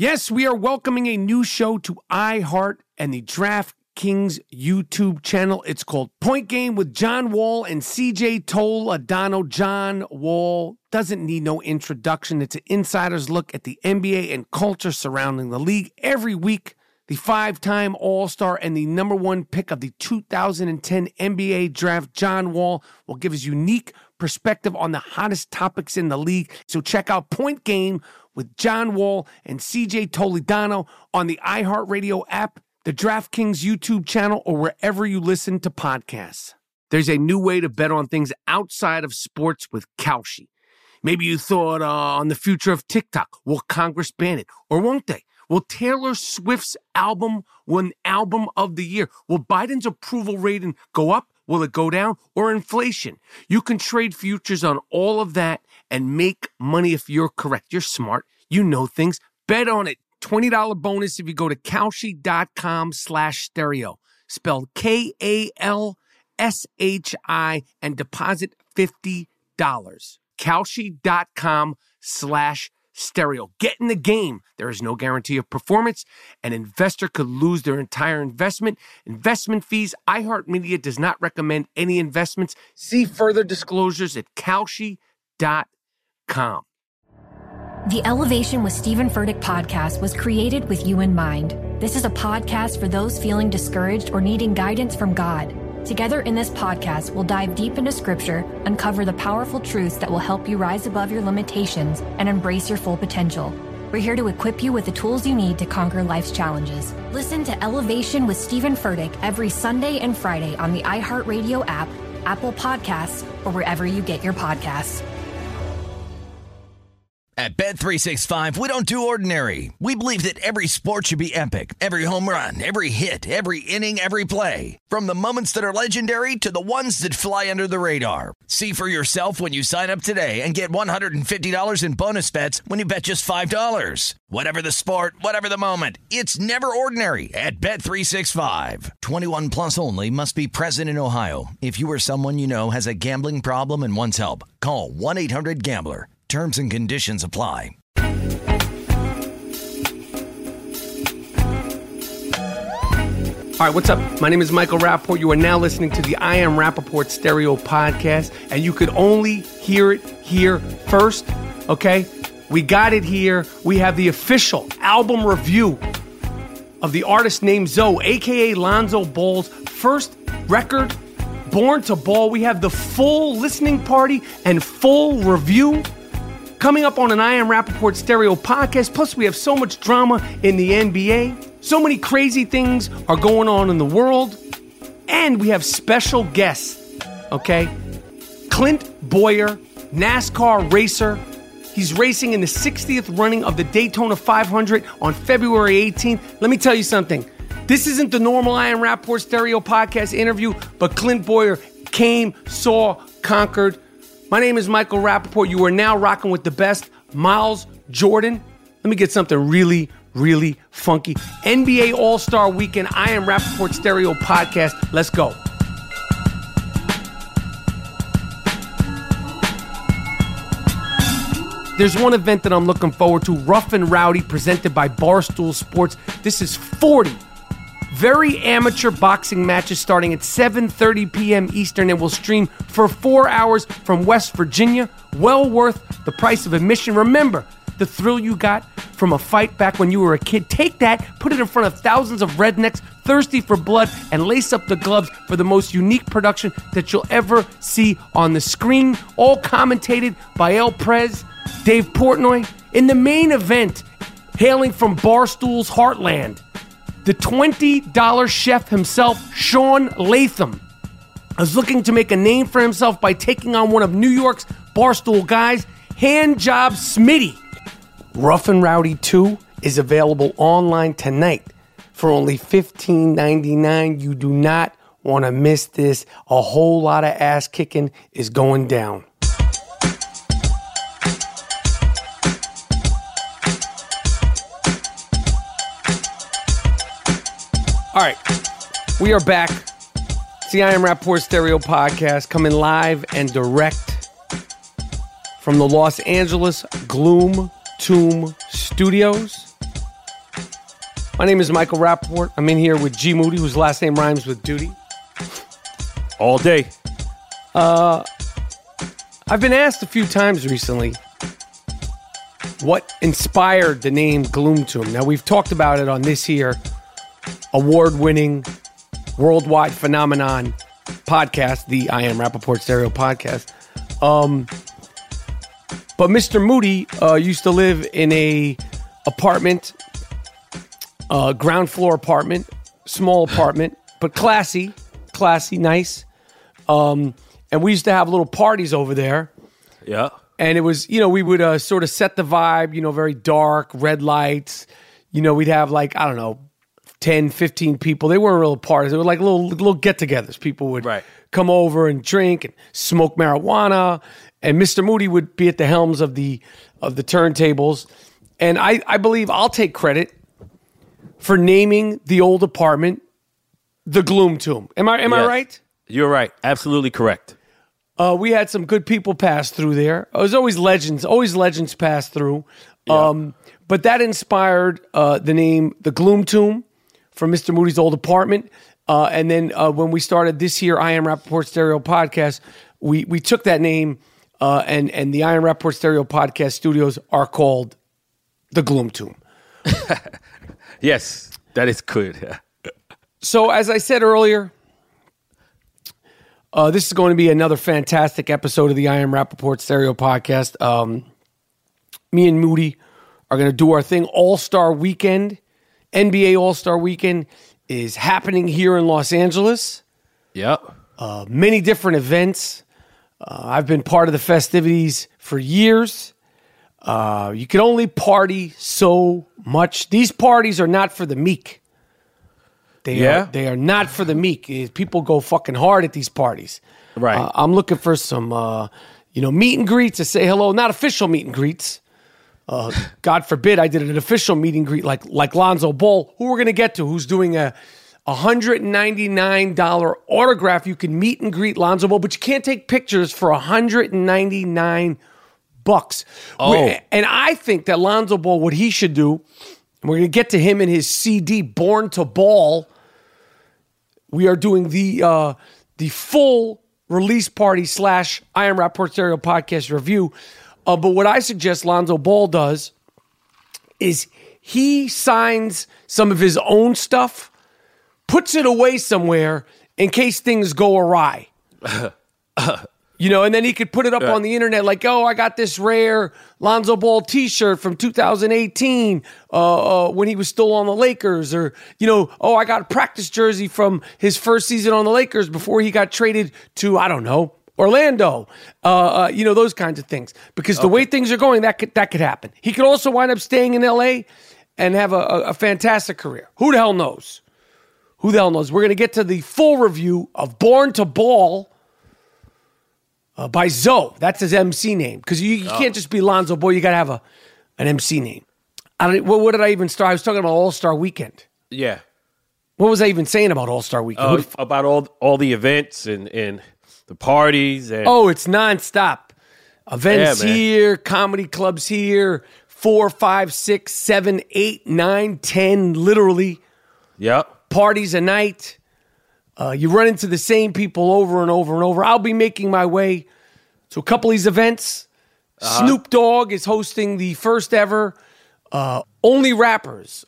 Yes, we are welcoming a new show to iHeart and the DraftKings YouTube channel. It's called Point Game with John Wall and CJ Toledano. John Wall doesn't need no introduction. It's an insider's look at the NBA and culture surrounding the league. Every week, the five-time All-Star and the number one pick of the 2010 NBA Draft, John Wall, will give his unique perspective on the hottest topics in the league. So check out Point Game with John Wall and CJ Toledano on the iHeartRadio app, the DraftKings YouTube channel, or wherever you listen to podcasts. There's a new way to bet on things outside of sports with Kalshi. Maybe you thought on the future of TikTok. Will Congress ban it? Or won't they? Will Taylor Swift's album win Album of the Year? Will Biden's approval rating go up? Will it go down? Or inflation? You can trade futures on all of that and make money if you're correct. You're smart. You know things. Bet on it. $20 bonus if you go to Kalshi.com/stereo. Spelled Kalshi and deposit $50. Kalshi.com/stereo. Get in the game. There is no guarantee of performance. An investor could lose their entire investment. Investment fees. iHeartMedia does not recommend any investments. See further disclosures at Kalshi.com. The Elevation with Stephen Furtick podcast was created with you in mind. This is a podcast for those feeling discouraged or needing guidance from God. Together in this podcast, we'll dive deep into Scripture, uncover the powerful truths that will help you rise above your limitations and embrace your full potential. We're here to equip you with the tools you need to conquer life's challenges. Listen to Elevation with Stephen Furtick every Sunday and Friday on the iHeartRadio app, Apple Podcasts, or wherever you get your podcasts. At Bet365, we don't do ordinary. We believe that every sport should be epic. Every home run, every hit, every inning, every play. From the moments that are legendary to the ones that fly under the radar. See for yourself when you sign up today and get $150 in bonus bets when you bet just $5. Whatever the sport, whatever the moment, it's never ordinary at Bet365. 21 plus only. Must be present in Ohio. If you or someone you know has a gambling problem and wants help, call 1-800-GAMBLER. Terms and conditions apply. All right, what's up? My name is Michael Rappaport. You are now listening to the I Am Rappaport Stereo Podcast, and you could only hear it here first, okay? We got it here. We have the official album review of the artist named Zoe, a.k.a. Lonzo Ball's first record, Born to Ball. We have the full listening party and full review coming up on an I Am Rappaport Stereo Podcast. Plus, we have so much drama in the NBA. So many crazy things are going on in the world. And we have special guests, okay? Clint Bowyer, NASCAR racer. He's racing in the 60th running of the Daytona 500 on February 18th. Let me tell you something. This isn't the normal I Am Rappaport Stereo Podcast interview, but Clint Bowyer came, saw, conquered. My name is Michael Rappaport. You are now rocking with the best, Miles Jordan. Let me get something really, really funky. NBA All-Star Weekend, I Am Rappaport Stereo Podcast. Let's go. There's one event that I'm looking forward to, Rough and Rowdy, presented by Barstool Sports. This is 40 very amateur boxing matches starting at 7:30 p.m. Eastern and will stream for 4 hours from West Virginia. Well worth the price of admission. Remember the thrill you got from a fight back when you were a kid. Take that, put it in front of thousands of rednecks thirsty for blood, and lace up the gloves for the most unique production that you'll ever see on the screen. All commentated by El Prez, Dave Portnoy. In the main event, hailing from Barstool's heartland, the $20 chef himself, Sean Latham, is looking to make a name for himself by taking on one of New York's Barstool guys, Handjob Smitty. Rough and Rowdy 2 is available online tonight for only $15.99. You do not want to miss this. A whole lot of ass kicking is going down. All right, we are back. It's the I Am Rappaport Stereo Podcast, coming live and direct from the Los Angeles Gloom Tomb Studios. My name is Michael Rappaport. I'm in here with G. Moody, whose last name rhymes with duty. All day. I've been asked a few times recently what inspired the name Gloom Tomb. Now, we've talked about it on this here award-winning, worldwide phenomenon podcast, the I Am Rappaport Stereo podcast. But Mr. Moody used to live in a apartment, ground floor apartment, small apartment, but classy, nice. And we used to have little parties over there. Yeah. And it was, we would sort of set the vibe, very dark, red lights. We'd have 10, 15 people. They weren't real parties. They were like little get-togethers. People would come over and drink and smoke marijuana. And Mr. Moody would be at the helms of the turntables. And I believe I'll take credit for naming the old apartment the Gloom Tomb. Am I right? You're right. Absolutely correct. We had some good people pass through there. There's always legends pass through. Yeah. But that inspired the name the Gloom Tomb from Mr. Moody's old apartment. And then when we started this here I Am Rappaport Stereo podcast, we took that name and the I Am Rappaport Stereo podcast studios are called the Gloom Tomb. Yes, that is good. So as I said earlier, this is going to be another fantastic episode of the I Am Rappaport Stereo podcast. Me and Moody are going to do our thing. All-Star Weekend, NBA All-Star Weekend is happening here in Los Angeles. Yep. Many different events. I've been part of the festivities for years. You can only party so much. These parties are not for the meek. They are not for the meek. People go fucking hard at these parties. Right. I'm looking for some, meet and greets to say hello. Not official meet and greets. God forbid I did an official meet and greet like Lonzo Ball, who we're going to get to, who's doing a $199 autograph. You can meet and greet Lonzo Ball, but you can't take pictures for $199. Oh. And I think that Lonzo Ball, what he should do, and we're going to get to him and his CD, Born to Ball. We are doing the full release party / I Am Rappaport Stereo podcast review. But what I suggest Lonzo Ball does is he signs some of his own stuff, puts it away somewhere in case things go awry. And then he could put it up on the internet like, I got this rare Lonzo Ball t-shirt from 2018 when he was still on the Lakers. Or, I got a practice jersey from his first season on the Lakers before he got traded to, I don't know, Orlando. Those kinds of things. Because the way things are going, that could happen. He could also wind up staying in L.A. and have a fantastic career. Who the hell knows? We're going to get to the full review of Born to Ball, by Zoe. That's his MC name. Because you can't just be Lonzo Ball. You got to have an MC name. What did I even start? I was talking about All-Star Weekend. Yeah. What was I even saying about All-Star Weekend? About all the events and the parties. And it's nonstop. Events here, comedy clubs here, 4, 5, 6, 7, 8, 9, 10, literally. Yep. Parties a night. You run into the same people over and over and over. I'll be making my way to a couple of these events. Snoop Dogg is hosting the first ever Only Rappers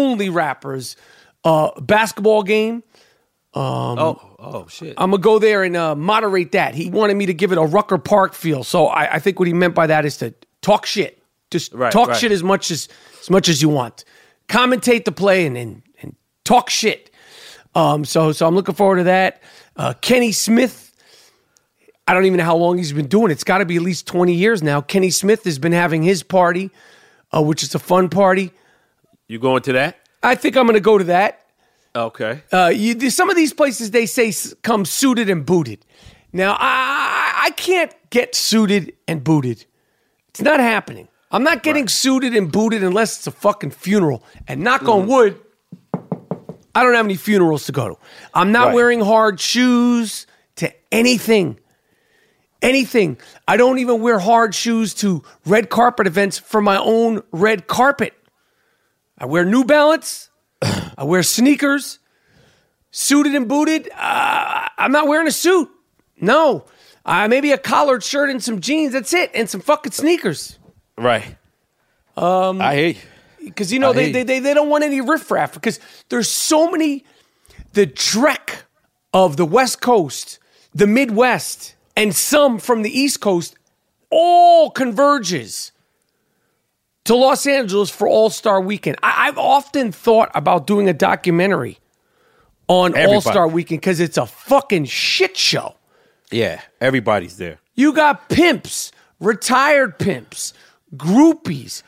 basketball game. Shit. I'm going to go there and moderate that. He wanted me to give it a Rucker Park feel. So I think what he meant by that is to talk shit. Just talk shit as much as you want. Commentate the play and talk shit. So I'm looking forward to that. Kenny Smith, I don't even know how long he's been doing it. It's got to be at least 20 years now. Kenny Smith has been having his party, which is a fun party. You going to that? I think I'm going to go to that. Okay. Some of these places, they say, come suited and booted. Now, I can't get suited and booted. It's not happening. I'm not getting suited and booted unless it's a fucking funeral. And knock on wood, I don't have any funerals to go to. I'm not wearing hard shoes to anything. Anything. I don't even wear hard shoes to red carpet events for my own red carpet. I wear New Balance I wear sneakers, suited and booted. I'm not wearing a suit. No. Maybe a collared shirt and some jeans. That's it. And some fucking sneakers. Right. I hear you. Because, they don't want any riffraff. Because there's so many, the dreck of the West Coast, the Midwest, and some from the East Coast all converges to Los Angeles for All-Star Weekend. I've often thought about doing a documentary on All-Star Weekend because it's a fucking shit show. Yeah, everybody's there. You got pimps, retired pimps, groupies.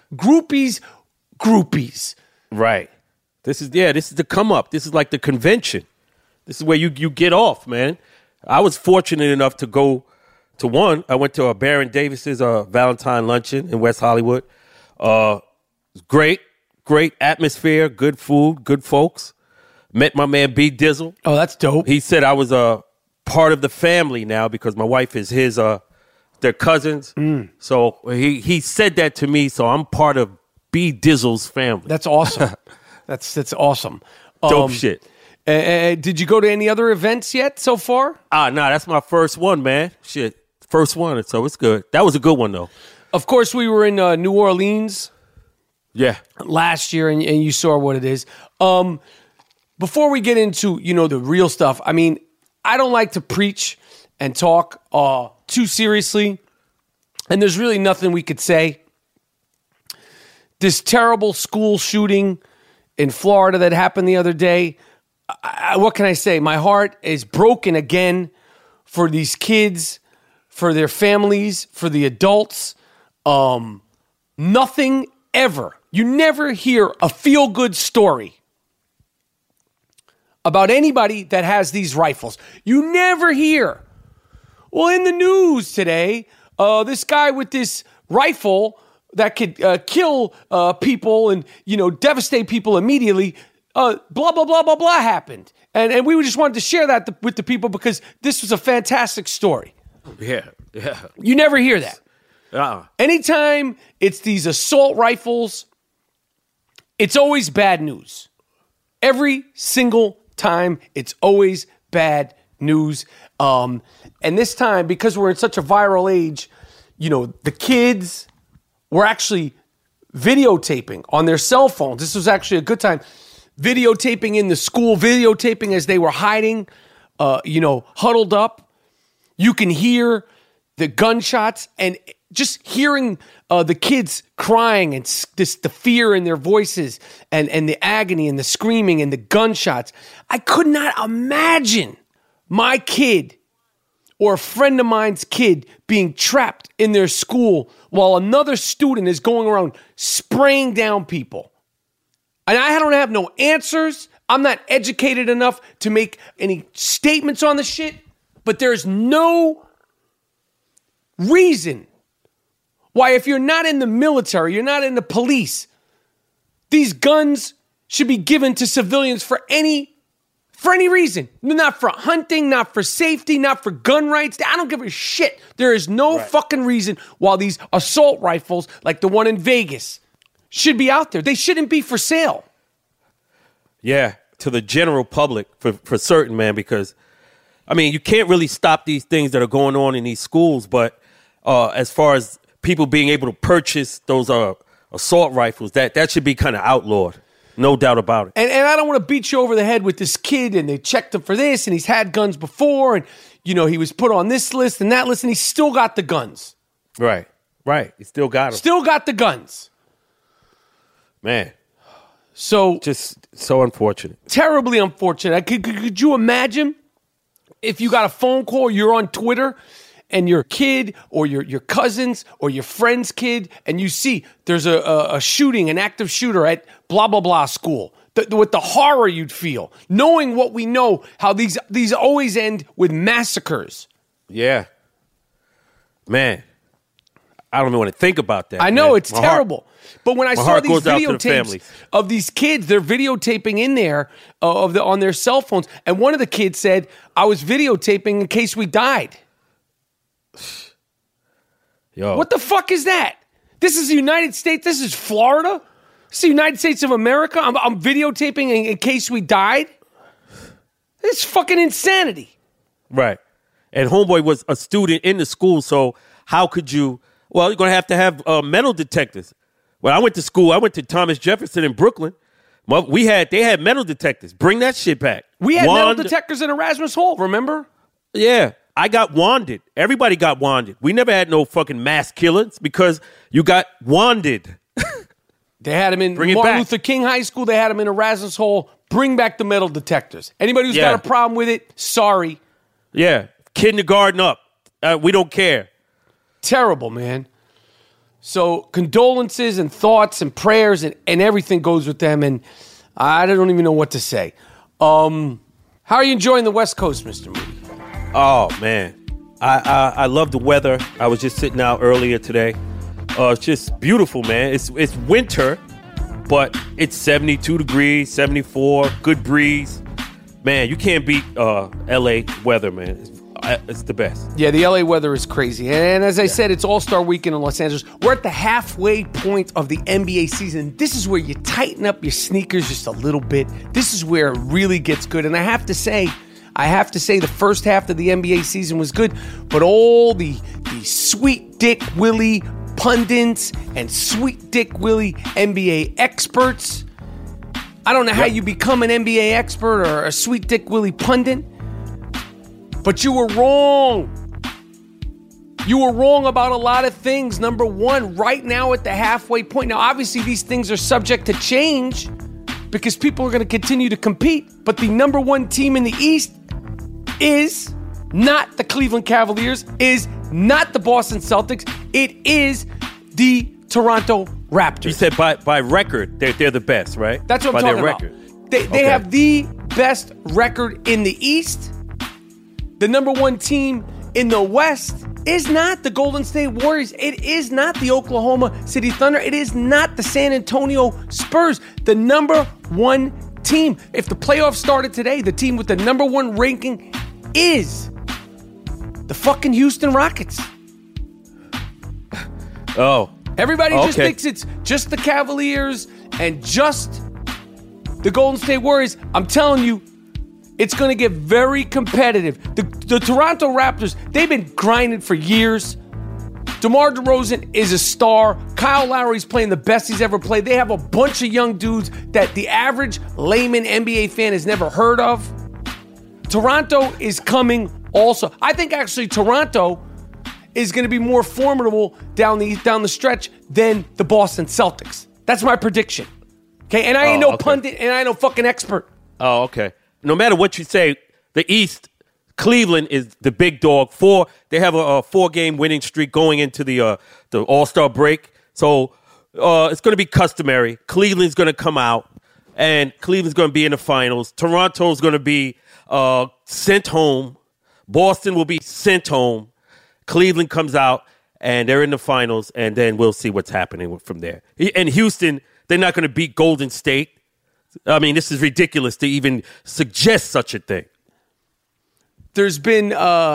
Right. This is the come up. This is like the convention. This is where you get off, man. I was fortunate enough to go to one. I went to a Baron Davis's Valentine luncheon in West Hollywood. Great atmosphere, good food, good folks. Met my man B Dizzle. Oh, that's dope. He said I was part of the family now because my wife is their cousins. So he said that to me. So I'm part of B Dizzle's family. That's awesome. that's awesome. Dope shit. Did you go to any other events yet so far? No, that's my first one, man. Shit, first one. So it's good. That was a good one though. Of course, we were in New Orleans. Yeah. Last year, and you saw what it is. Before we get into, the real stuff, I mean, I don't like to preach and talk too seriously, and there's really nothing we could say. This terrible school shooting in Florida that happened the other day, what can I say? My heart is broken again for these kids, for their families, for the adults. Nothing ever. You never hear a feel-good story about anybody that has these rifles. You never hear. Well, in the news today, this guy with this rifle that could kill people and, devastate people immediately, blah, blah, blah, blah, blah happened. And we just wanted to share that with the people because this was a fantastic story. Yeah. You never hear that. Anytime it's these assault rifles, it's always bad news. Every single time, it's always bad news. And this time, because we're in such a viral age, the kids were actually videotaping on their cell phones. This was actually a good time. Videotaping in the school, videotaping as they were hiding, huddled up. You can hear the gunshots and just hearing the kids crying and the fear in their voices and the agony and the screaming and the gunshots. I could not imagine my kid or a friend of mine's kid being trapped in their school while another student is going around spraying down people. And I don't have no answers. I'm not educated enough to make any statements on the shit, but there's no reason why, if you're not in the military, you're not in the police, these guns should be given to civilians for any reason. Not for hunting, not for safety, not for gun rights. I don't give a shit. There is no fucking reason why these assault rifles, like the one in Vegas, should be out there. They shouldn't be for sale. Yeah, to the general public for certain, man, because, I mean, you can't really stop these things that are going on in these schools, but as far as people being able to purchase those assault rifles, that should be kind of outlawed. No doubt about it. And I don't want to beat you over the head with this kid, and they checked him for this, and he's had guns before, and, he was put on this list and that list, and he's still got the guns. Right. He still got them. Still got the guns. Man. So. Just so unfortunate. Terribly unfortunate. Could you imagine if you got a phone call, you're on Twitter, and your kid or your cousins or your friend's kid, and you see there's a shooting, an active shooter at blah, blah, blah school. With the horror you'd feel, knowing what we know, how these always end with massacres. Yeah. Man, I don't even want to think about that. I know, man. It's terrible. But when I saw these videotapes the of these kids, they're videotaping in there on their cell phones. And one of the kids said, I was videotaping in case we died. Yo. What the fuck is that? This is the United States. This is Florida. It's the United States of America. I'm videotaping in case we died. It's fucking insanity. Right. And homeboy was a student in the school, so how could you? Well, you're going to have metal detectors. When I went to school, I went to Thomas Jefferson in Brooklyn. They had metal detectors. Bring that shit back. We had metal detectors in Erasmus Hall, remember? Yeah. I got wanded. Everybody got wanded. We never had no fucking mass killings because you got wanded. They had them in Martin Luther King High School. They had them in Erasmus Hall. Bring back the metal detectors. Anybody who's got a problem with it, sorry. Yeah. Kindergarten up. We don't care. Terrible, man. So condolences and thoughts and prayers and everything goes with them. And I don't even know what to say. How are you enjoying the West Coast, Mr. Moody? Oh, man. I love the weather. I was just sitting out earlier today. It's just beautiful, man. It's winter, but it's 72 degrees, 74, good breeze. Man, you can't beat L.A. weather, man. It's the best. Yeah, the LA weather is crazy. And as I said, it's All-Star Weekend in Los Angeles. We're at the halfway point of the NBA season. This is where you tighten up your sneakers just a little bit. This is where it really gets good. And I have to say the first half of the NBA season was good, but all the sweet Dick Willie pundits and sweet Dick Willie NBA experts. I don't know how you become an NBA expert or a sweet Dick Willie pundit. But you were wrong. You were wrong about a lot of things. Number one, right now at the halfway point. Now, obviously, these things are subject to change because people are going to continue to compete. But the number one team in the East is not the Cleveland Cavaliers, is not the Boston Celtics. It is the Toronto Raptors. You said by record, they're the best, right? That's what I'm talking about. They have the best record in the East. The number one team in the West is not the Golden State Warriors. It is not the Oklahoma City Thunder. It is not the San Antonio Spurs. The number one team, if the playoffs started today, the team with the number one ranking is the fucking Houston Rockets. Oh. Everybody just thinks it's just the Cavaliers and just the Golden State Warriors. I'm telling you, it's going to get very competitive. The Toronto Raptors, they've been grinding for years. DeMar DeRozan is a star. Kyle Lowry's playing the best he's ever played. They have a bunch of young dudes that the average layman NBA fan has never heard of. Toronto is coming also. I think actually Toronto is going to be more formidable down the stretch than the Boston Celtics. That's my prediction. Okay, and I ain't no pundit and I ain't no fucking expert. Oh, okay. No matter what you say, the East, Cleveland is the big dog. They have a 4-game winning streak going into the All-Star break. So it's going to be customary. Cleveland's going to come out, and Cleveland's going to be in the finals. Toronto's going to be sent home. Boston will be sent home. Cleveland comes out, and they're in the finals, and then we'll see what's happening from there. And Houston, they're not going to beat Golden State. I mean, this is ridiculous to even suggest such a thing. There's been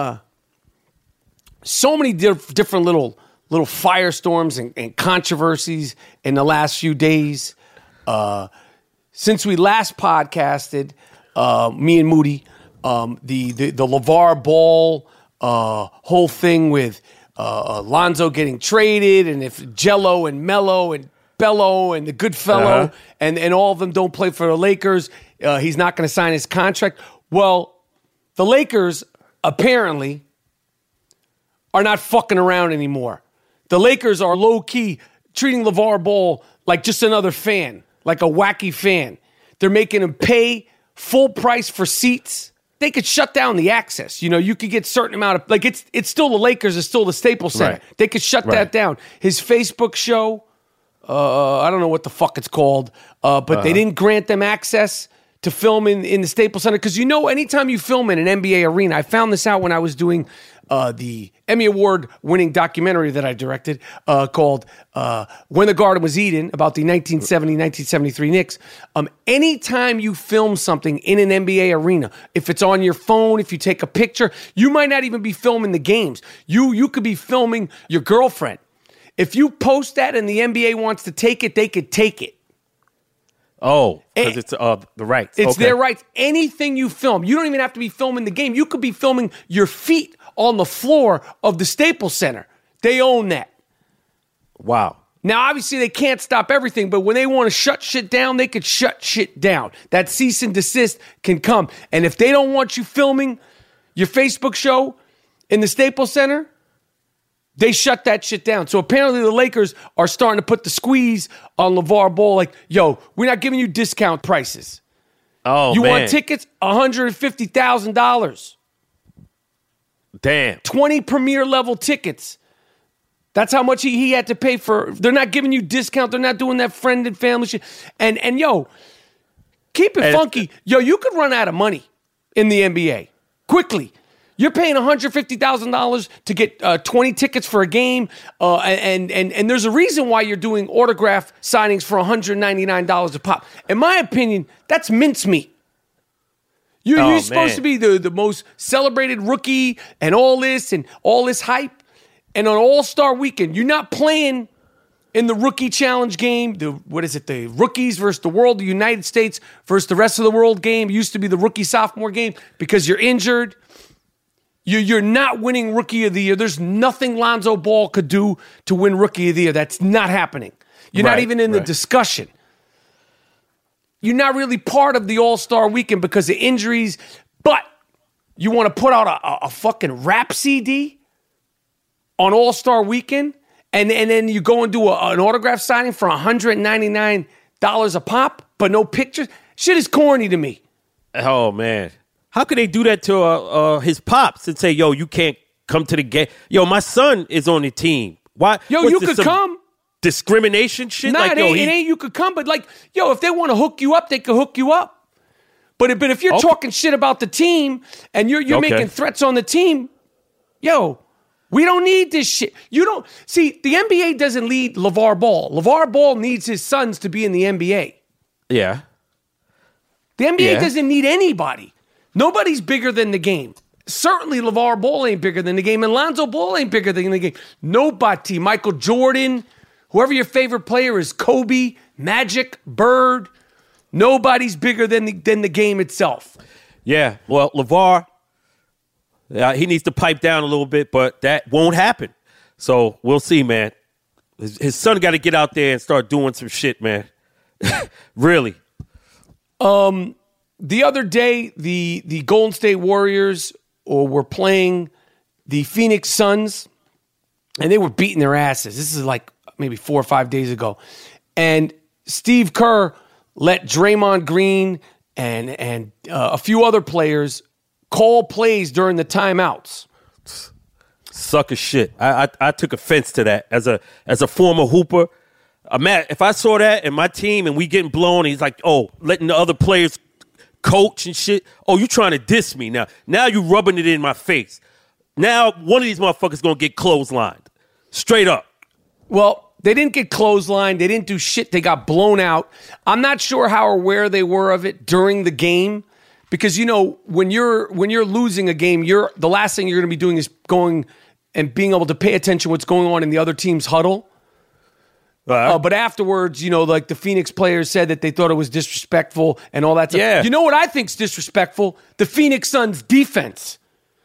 so many different little firestorms and controversies in the last few days. Since we last podcasted, me and Moody, the LeVar Ball whole thing with Lonzo getting traded, and if Jello and Melo and Bello and the good fellow and all of them don't play for the Lakers, he's not going to sign his contract. Well, the Lakers apparently are not fucking around anymore. The Lakers are low-key treating LeVar Ball like just another fan, like a wacky fan. They're making him pay full price for seats. They could shut down the access. You know, you could get certain amount of, like, it's still the Lakers, it's still the Staples Center. Right. They could shut that down. His Facebook show, I don't know what the fuck it's called, but they didn't grant them access to film in the Staples Center. Because, you know, anytime you film in an NBA arena, I found this out when I was doing the Emmy Award-winning documentary that I directed called When the Garden Was Eden, about the 1970-1973 Knicks. Anytime you film something in an NBA arena, if it's on your phone, if you take a picture, you might not even be filming the games. You could be filming your girlfriend. If you post that and the NBA wants to take it, they could take it. Oh, because it's the rights. It's their rights. Anything you film, you don't even have to be filming the game. You could be filming your feet on the floor of the Staples Center. They own that. Wow. Now, obviously, they can't stop everything, but when they want to shut shit down, they could shut shit down. That cease and desist can come. And if they don't want you filming your Facebook show in the Staples Center, they shut that shit down. So apparently the Lakers are starting to put the squeeze on LeVar Ball. Like, yo, we're not giving you discount prices. Oh, you man. want tickets? $150,000. Damn. 20 premier level tickets. That's how much he had to pay for. They're not giving you discount. They're not doing that friend and family shit. And yo, keep it funky. Yo, you could run out of money in the NBA quickly. You're paying $150,000 to get 20 tickets for a game, and there's a reason why you're doing autograph signings for $199 a pop. In my opinion, that's mincemeat. You're supposed to be the most celebrated rookie and all this hype. And on All-Star Weekend, you're not playing in the Rookie Challenge game. The rookies versus the world, the United States versus the rest of the world game. It used to be the rookie-sophomore game because you're injured. You're not winning Rookie of the Year. There's nothing Lonzo Ball could do to win Rookie of the Year. That's not happening. You're not even in the discussion. You're not really part of the All-Star Weekend because of injuries, but you want to put out a fucking rap CD on All-Star Weekend, and then you go and do an autograph signing for $199 a pop, but no pictures? Shit is corny to me. Oh, man. How could they do that to his pops and say, yo, you can't come to the game? Yo, my son is on the team. Why? Yo, you could come. Discrimination shit? Nah, like, it ain't you could come, but like, yo, if they want to hook you up, they could hook you up. But if you're talking shit about the team and you're making threats on the team, yo, we don't need this shit. You don't see the NBA doesn't need LeVar Ball. LeVar Ball needs his sons to be in the NBA. Yeah. The NBA doesn't need anybody. Nobody's bigger than the game. Certainly LeVar Ball ain't bigger than the game, and Lonzo Ball ain't bigger than the game. Nobody. Michael Jordan, whoever your favorite player is, Kobe, Magic, Bird. Nobody's bigger than the game itself. Yeah. Well, LeVar, he needs to pipe down a little bit, but that won't happen. So we'll see, man. His son got to get out there and start doing some shit, man. Really. The other day, the Golden State Warriors were playing the Phoenix Suns, and they were beating their asses. This is like maybe 4 or 5 days ago. And Steve Kerr let Draymond Green and a few other players call plays during the timeouts. Sucker shit. I took offense to that as a former hooper. Matt, if I saw that in my team and we getting blown, and he's like, oh, letting the other players coach and shit. Oh, you trying to diss me now. Now you rubbing it in my face. Now one of these motherfuckers going to get clotheslined. Straight up. Well, they didn't get clotheslined. They didn't do shit. They got blown out. I'm not sure how aware they were of it during the game because, you know, when you're losing a game, the last thing you're going to be doing is going and being able to pay attention to what's going on in the other team's huddle. But afterwards, you know, like the Phoenix players said that they thought it was disrespectful and all that stuff. Yeah. You know what I think's disrespectful? The Phoenix Suns defense.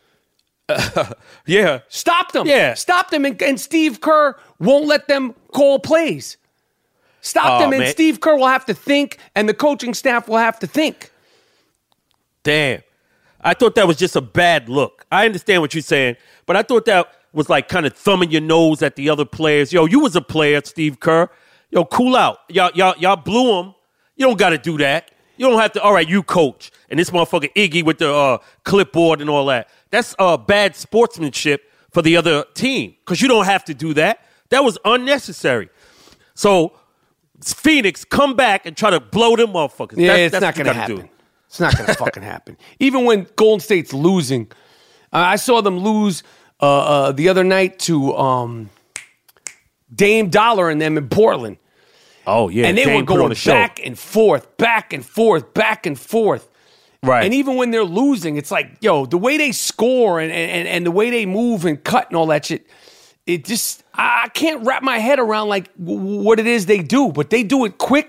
Yeah. Stop them. Yeah. Stop them. And Steve Kerr won't let them call plays. Stop them. And Steve Kerr will have to think, and the coaching staff will have to think. Damn. I thought that was just a bad look. I understand what you're saying, but I thought that was like kind of thumbing your nose at the other players. Yo, you was a player, Steve Kerr. Yo, cool out. Y'all blew him. You don't got to do that. You don't have to. All right, you coach. And this motherfucker Iggy with the clipboard and all that. That's bad sportsmanship for the other team because you don't have to do that. That was unnecessary. So, Phoenix, come back and try to blow them motherfuckers. Yeah, it's not going to happen. It's not going to fucking happen. Even when Golden State's losing. I saw them lose the other night to Dame Dollar and them in Portland. Oh, yeah. And they were going back and forth, back and forth, back and forth. Right. And even when they're losing, it's like, yo, the way they score and the way they move and cut and all that shit, it just, I can't wrap my head around like what it is they do. But they do it quick.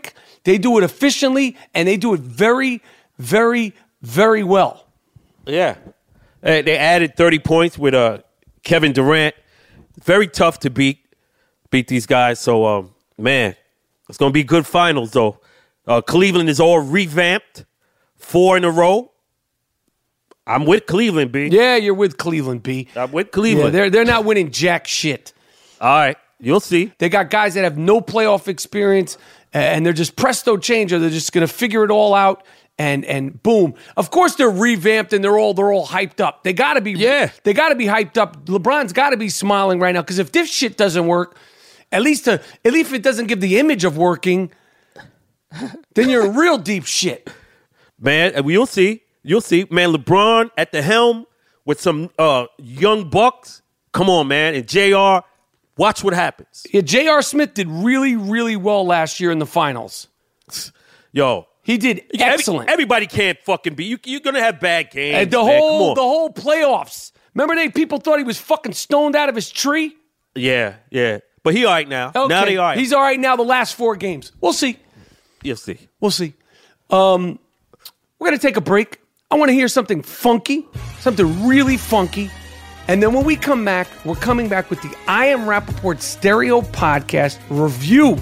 They do it efficiently, and they do it very, very, very well. Yeah. They added 30 points with Kevin Durant. Very tough to beat these guys. So, man, it's going to be good finals, though. Cleveland is all revamped. 4 in a row. I'm with Cleveland, B. Yeah, you're with Cleveland, B. I'm with Cleveland. Yeah, they're not winning jack shit. All right. You'll see. They got guys that have no playoff experience, and they're just presto changer. They're just going to figure it all out, and boom. Of course, they're revamped and they're all hyped up. They got to be. Yeah. They got to be hyped up. LeBron's got to be smiling right now because if this shit doesn't work, at least if it doesn't give the image of working, then you're in real deep shit. Man, you'll see. You'll see. Man, LeBron at the helm with some young bucks. Come on, man. And JR, watch what happens. Yeah, J.R. Smith did really, really well last year in the finals. Yo. He did excellent. Everybody can't fucking be. You're going to have bad games, and the whole playoffs. Remember people thought he was fucking stoned out of his tree? Yeah. But he all right now. Okay. Now they all right. He's all right now the last 4 games. We'll see. You'll see. We'll see. We're going to take a break. I want to hear something funky, something really funky. And then when we come back, we're coming back with the I Am Rappaport Stereo Podcast review.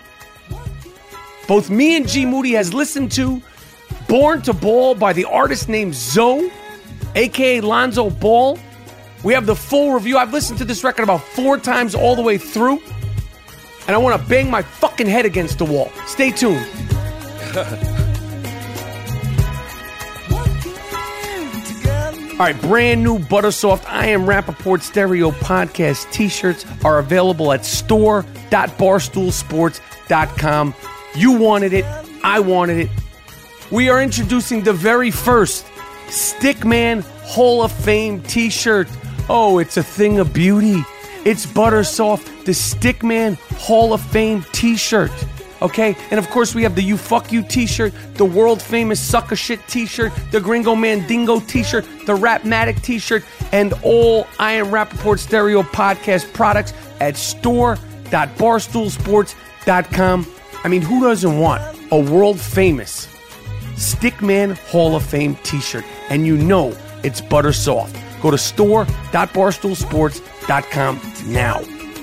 Both me and G Moody has listened to Born to Ball by the artist named Zoe, a.k.a. Lonzo Ball. We have the full review. I've listened to this record about 4 times all the way through. And I want to bang my fucking head against the wall. Stay tuned. All right, brand new Buttersoft I Am Rappaport Stereo Podcast t-shirts are available at store.barstoolsports.com. You wanted it. I wanted it. We are introducing the very first Stickman Hall of Fame t-shirt. Oh, it's a thing of beauty. It's Buttersoft, the Stickman Hall of Fame t-shirt. Okay? And of course, we have the You Fuck You t-shirt, the world famous Sucker Shit t-shirt, the Gringo Mandingo t-shirt, the Rapmatic t-shirt, and all I Am Rappaport Stereo Podcast products at store.barstoolsports.com. I mean, who doesn't want a world famous Stickman Hall of Fame t-shirt? And you know it's Buttersoft. Go to store.barstoolsports.com now.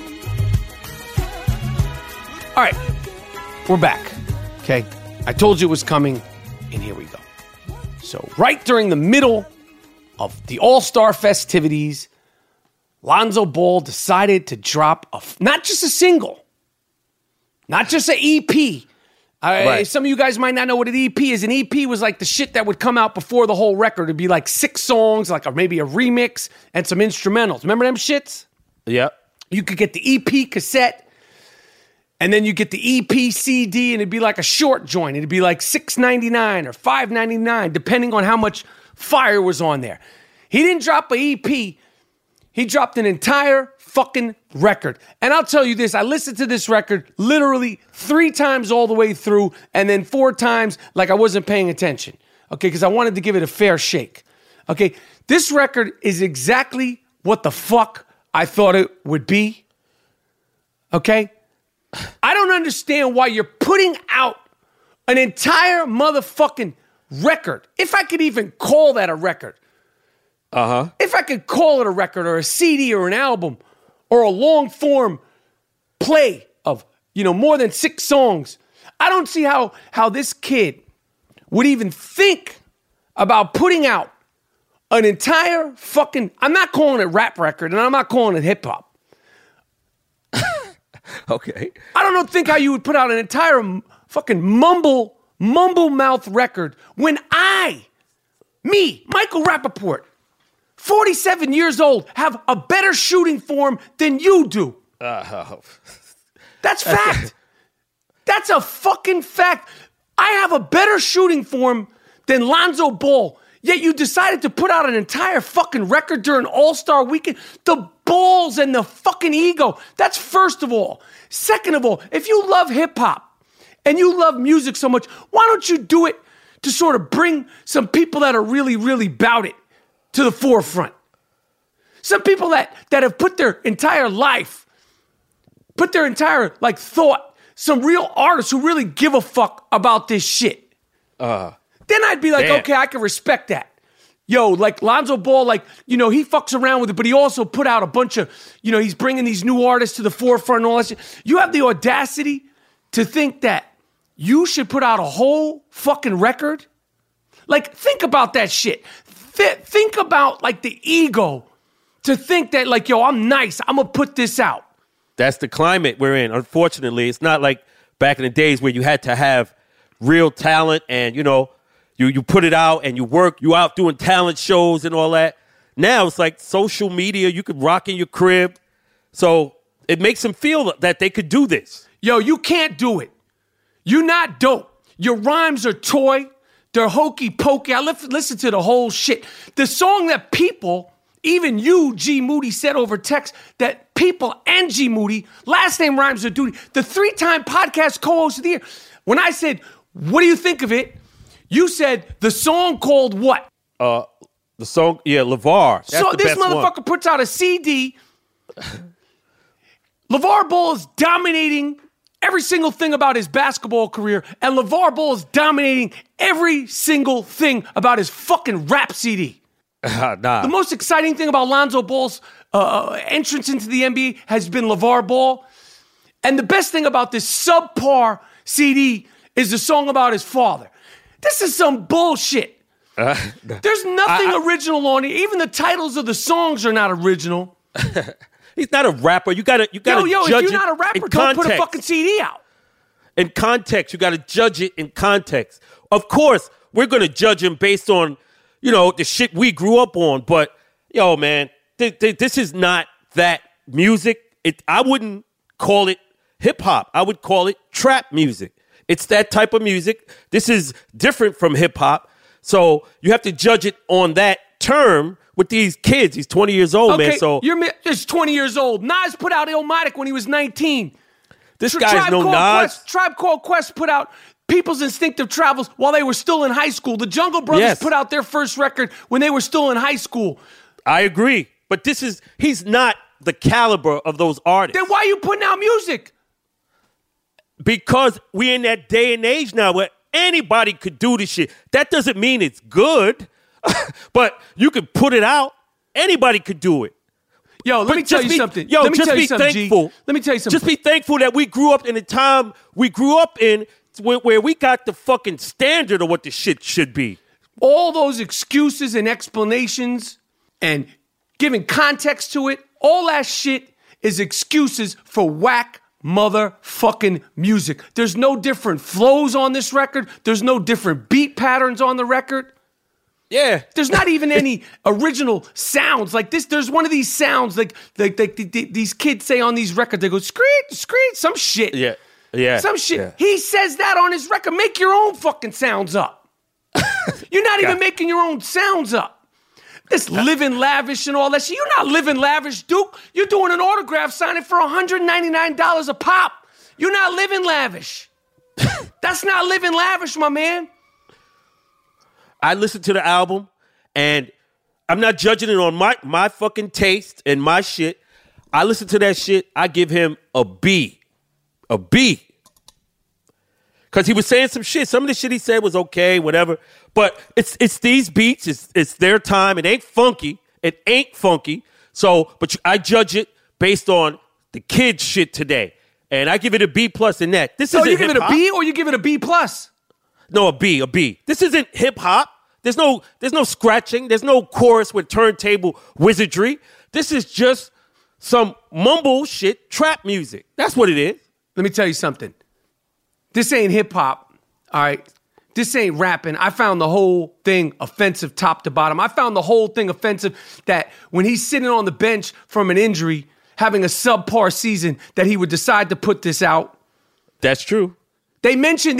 All right. We're back, okay? I told you it was coming, and here we go. So right during the middle of the All-Star festivities, Lonzo Ball decided to drop not just a single, not just an EP. Right. Some of you guys might not know what an EP is. An EP was like the shit that would come out before the whole record. It'd be like 6 songs, like maybe a remix, and some instrumentals. Remember them shits? Yep. You could get the EP cassette, and then you get the EP CD, and it'd be like a short joint. It'd be like $6.99 or $5.99, depending on how much fire was on there. He didn't drop an EP. He dropped an entire fucking record. And I'll tell you this, I listened to this record literally 3 times all the way through, and then 4 times like I wasn't paying attention. Okay, because I wanted to give it a fair shake. Okay, this record is exactly what the fuck I thought it would be. Okay? I don't understand why you're putting out an entire motherfucking record. If I could even call that a record. If I could call it a record or a CD or an album or a long form play of, more than 6 songs. I don't see how this kid would even think about putting out an entire fucking, I'm not calling it rap record and I'm not calling it hip hop. Okay. I don't think how you would put out an entire fucking mumble mouth record when me, Michael Rappaport, 47 years old, have a better shooting form than you do. That's fact. That's a fucking fact. I have a better shooting form than Lonzo Ball, yet you decided to put out an entire fucking record during All-Star Weekend. The balls and the fucking ego. That's first of all. Second of all, if you love hip-hop and you love music so much, why don't you do it to sort of bring some people that are really, really about it to the forefront? Some people that have put their entire life, put their entire thought some real artists who really give a fuck about this shit, then I'd be like, okay, I can respect that. Yo, like Lonzo Ball, like, he fucks around with it, but he also put out a bunch of, he's bringing these new artists to the forefront and all that shit. You have the audacity to think that you should put out a whole fucking record? Like, think about that shit. Think about, like, the ego to think that, like, yo, I'm nice. I'm going to put this out. That's the climate we're in. Unfortunately, it's not like back in the days where you had to have real talent and, you put it out and you work, you out doing talent shows and all that. Now it's like social media. You could rock in your crib. So it makes them feel that they could do this. Yo, you can't do it. You're not dope. Your rhymes are toy. They're hokey pokey. I listen to the whole shit. The song that people, even you, G Moody, said over text, that people and G Moody, last name rhymes with duty, the 3-time podcast co-host of the year. When I said, what do you think of it? You said the song called what? The song, LeVar. That's so the this best motherfucker one. puts out a CD. LeVar Ball is dominating every single thing about his basketball career, and LeVar Ball is dominating every single thing about his fucking rap CD. Nah. The most exciting thing about Lonzo Ball's entrance into the NBA has been LeVar Ball. And the best thing about this subpar CD is the song about his father. This is some bullshit. There's nothing original on it. Even the titles of the songs are not original. He's not a rapper. You gotta Yo, judge if you're not a rapper, in don't context. put a fucking CD out. In context, you gotta judge it in context. Of course, we're gonna judge him based on, the shit we grew up on. But, yo, man, this is not that music. I wouldn't call it hip-hop. I would call it trap music. It's that type of music. This is different from hip-hop. So you have to judge it on that term with these kids. He's 20 years old, man. So you're just 20 years old. Nas put out Illmatic when he was 19. This guy's no Nas. Tribe Called Quest put out People's Instinctive Travels while they were still in high school. The Jungle Brothers put out their first record when they were still in high school. I agree. But he's not the caliber of those artists. Then why are you putting out music? Because we're in that day and age now where anybody could do this shit. That doesn't mean it's good, but you could put it out. Anybody could do it. Yo, let me tell you something. Yo, let me just tell be you something, thankful. G. Let me tell you something. Just be thankful that we grew up in the time we grew up in where we got the fucking standard of what the shit should be. All those excuses and explanations and giving context to it, all that shit is excuses for whack motherfucking music. There's no different flows on this record. There's no different beat patterns on the record. Yeah. There's not even any original sounds like this. There's one of these sounds like these kids say on these records. They go, screed, screed, some shit. Yeah. Yeah. Some shit. Yeah. He says that on his record. Make your own fucking sounds up. You're not even making your own sounds up. This living lavish and all that shit. You're not living lavish, Duke. You're doing an autograph signing for $199 a pop. You're not living lavish. That's not living lavish, my man. I listened to the album, and I'm not judging it on my fucking taste and my shit. I listen to that shit. I give him a B. A B. Because he was saying some shit. Some of the shit he said was okay, whatever. But it's these beats. It's their time. It ain't funky. It ain't funky. So, I judge it based on the kid shit today. And I give it a B plus in that. This isn't you give hip-hop. it a B or you give it a B plus? No, a B. This isn't hip hop. There's no scratching. There's no chorus with turntable wizardry. This is just some mumble shit trap music. That's what it is. Let me tell you something. This ain't hip hop, all right? This ain't rapping. I found the whole thing offensive top to bottom. I found the whole thing offensive that when he's sitting on the bench from an injury, having a subpar season, that he would decide to put this out. That's true. He mentions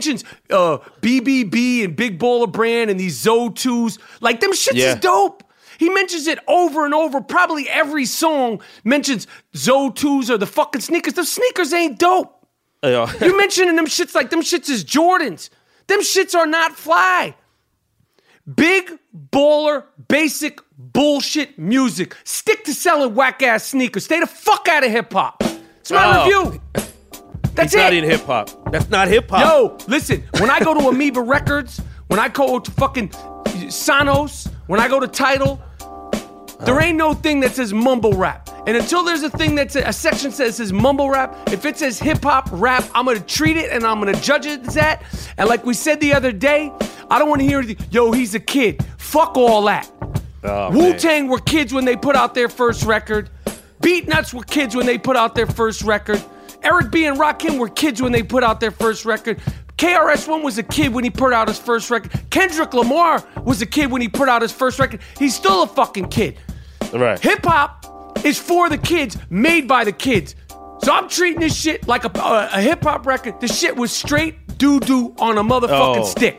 BBB and Big Baller Brand and these Zo2s. Like, them shits is dope. He mentions it over and over. Probably every song mentions Zo2s or the fucking sneakers. The sneakers ain't dope. You mentioning them shits like them shits is Jordans. Them shits are not fly. Big baller, basic bullshit music. Stick to selling whack-ass sneakers. Stay the fuck out of hip-hop. It's my review. That's He's it. not in hip hop. That's not hip hop. Yo, listen, when I go to Amoeba Records, when I go to fucking Sonos, when I go to Tidal, there ain't no thing that says mumble rap. And until there's a thing that's a section that says mumble rap, if it says hip hop rap, I'm gonna treat it and I'm gonna judge it as that. And like we said the other day, I don't want to hear yo, he's a kid. Fuck all that. Oh, Wu-Tang were kids when they put out their first record. Beatnuts were kids when they put out their first record. Eric B. and Rakim were kids when they put out their first record. KRS-One was a kid when he put out his first record. Kendrick Lamar was a kid when he put out his first record. He's still a fucking kid. Right. Hip-hop is for the kids, made by the kids. So I'm treating this shit like a hip-hop record. The shit was straight doo-doo on a motherfucking stick.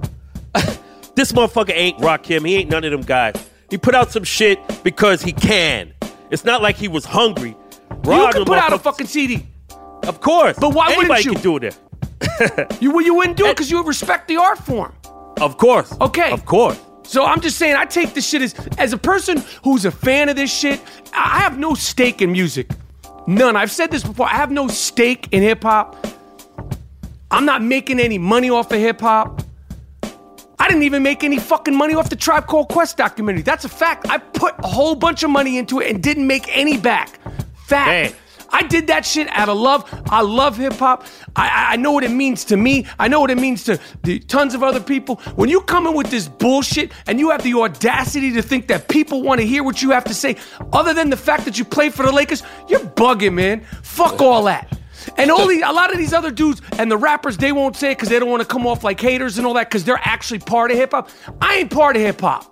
This motherfucker ain't Rakim. He ain't none of them guys. He put out some shit because he can. It's not like he was hungry. You can put out a fucking CD. Of course. But why Anybody wouldn't you? can do it. You wouldn't do it because you would respect the art form. Of course. Okay. Of course. So I'm just saying, I take this shit as a person who's a fan of this shit. I have no stake in music. None. I've said this before. I have no stake in hip hop. I'm not making any money off of hip hop. I didn't even make any fucking money off the Tribe Called Quest documentary. That's a fact. I put a whole bunch of money into it and didn't make any back. Fact. Damn. I did that shit out of love. I love hip hop. I know what it means to me. I know what it means to the tons of other people. When you come in with this bullshit and you have the audacity to think that people want to hear what you have to say, other than the fact that you play for the Lakers, you're bugging, man. Fuck all that. And a lot of these other dudes and the rappers, they won't say it because they don't want to come off like haters and all that because they're actually part of hip hop. I ain't part of hip hop.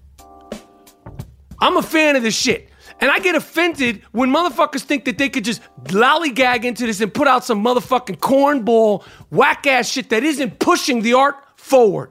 I'm a fan of this shit. And I get offended when motherfuckers think that they could just lollygag into this and put out some motherfucking cornball, whack-ass shit that isn't pushing the art forward.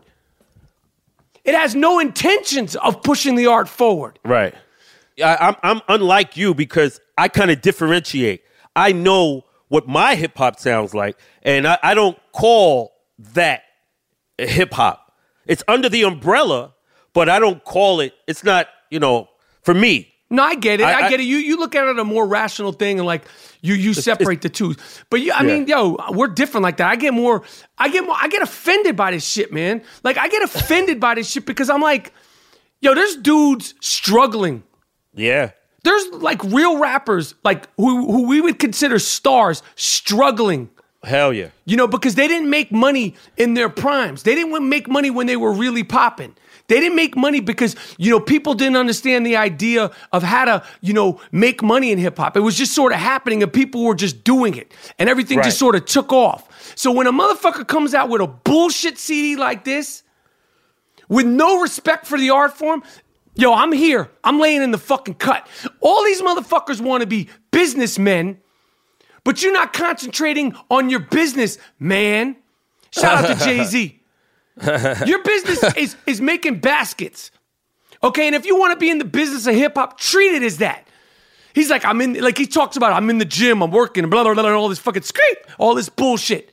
It has no intentions of pushing the art forward. Right. I'm unlike you because I kind of differentiate. I know what my hip-hop sounds like, and I don't call that hip-hop. It's under the umbrella, but I don't call it, it's not, for me. No, I get it. I get it. You look at it a more rational thing and like you separate the two. But I mean, we're different like that. I get offended by this shit, man. Like I get offended by this shit because I'm like, there's dudes struggling. Yeah. There's like real rappers like who we would consider stars struggling. Hell yeah. Because they didn't make money in their primes. They didn't make money when they were really popping. They didn't make money because, people didn't understand the idea of how to, make money in hip hop. It was just sort of happening and people were just doing it and everything just sort of took off. So when a motherfucker comes out with a bullshit CD like this, with no respect for the art form, I'm here. I'm laying in the fucking cut. All these motherfuckers want to be businessmen, but you're not concentrating on your business, man. Shout out to Jay-Z. Your business is making baskets. Okay, and if you want to be in the business of hip-hop, treat it as that. He's like, he talks about, I'm in the gym, I'm working, blah, blah, blah, all this fucking all this bullshit.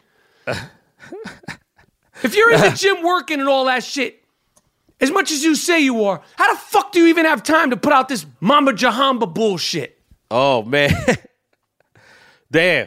If you're in the gym working and all that shit, as much as you say you are, how the fuck do you even have time to put out this Mamba Jahamba bullshit? Oh, man. Damn.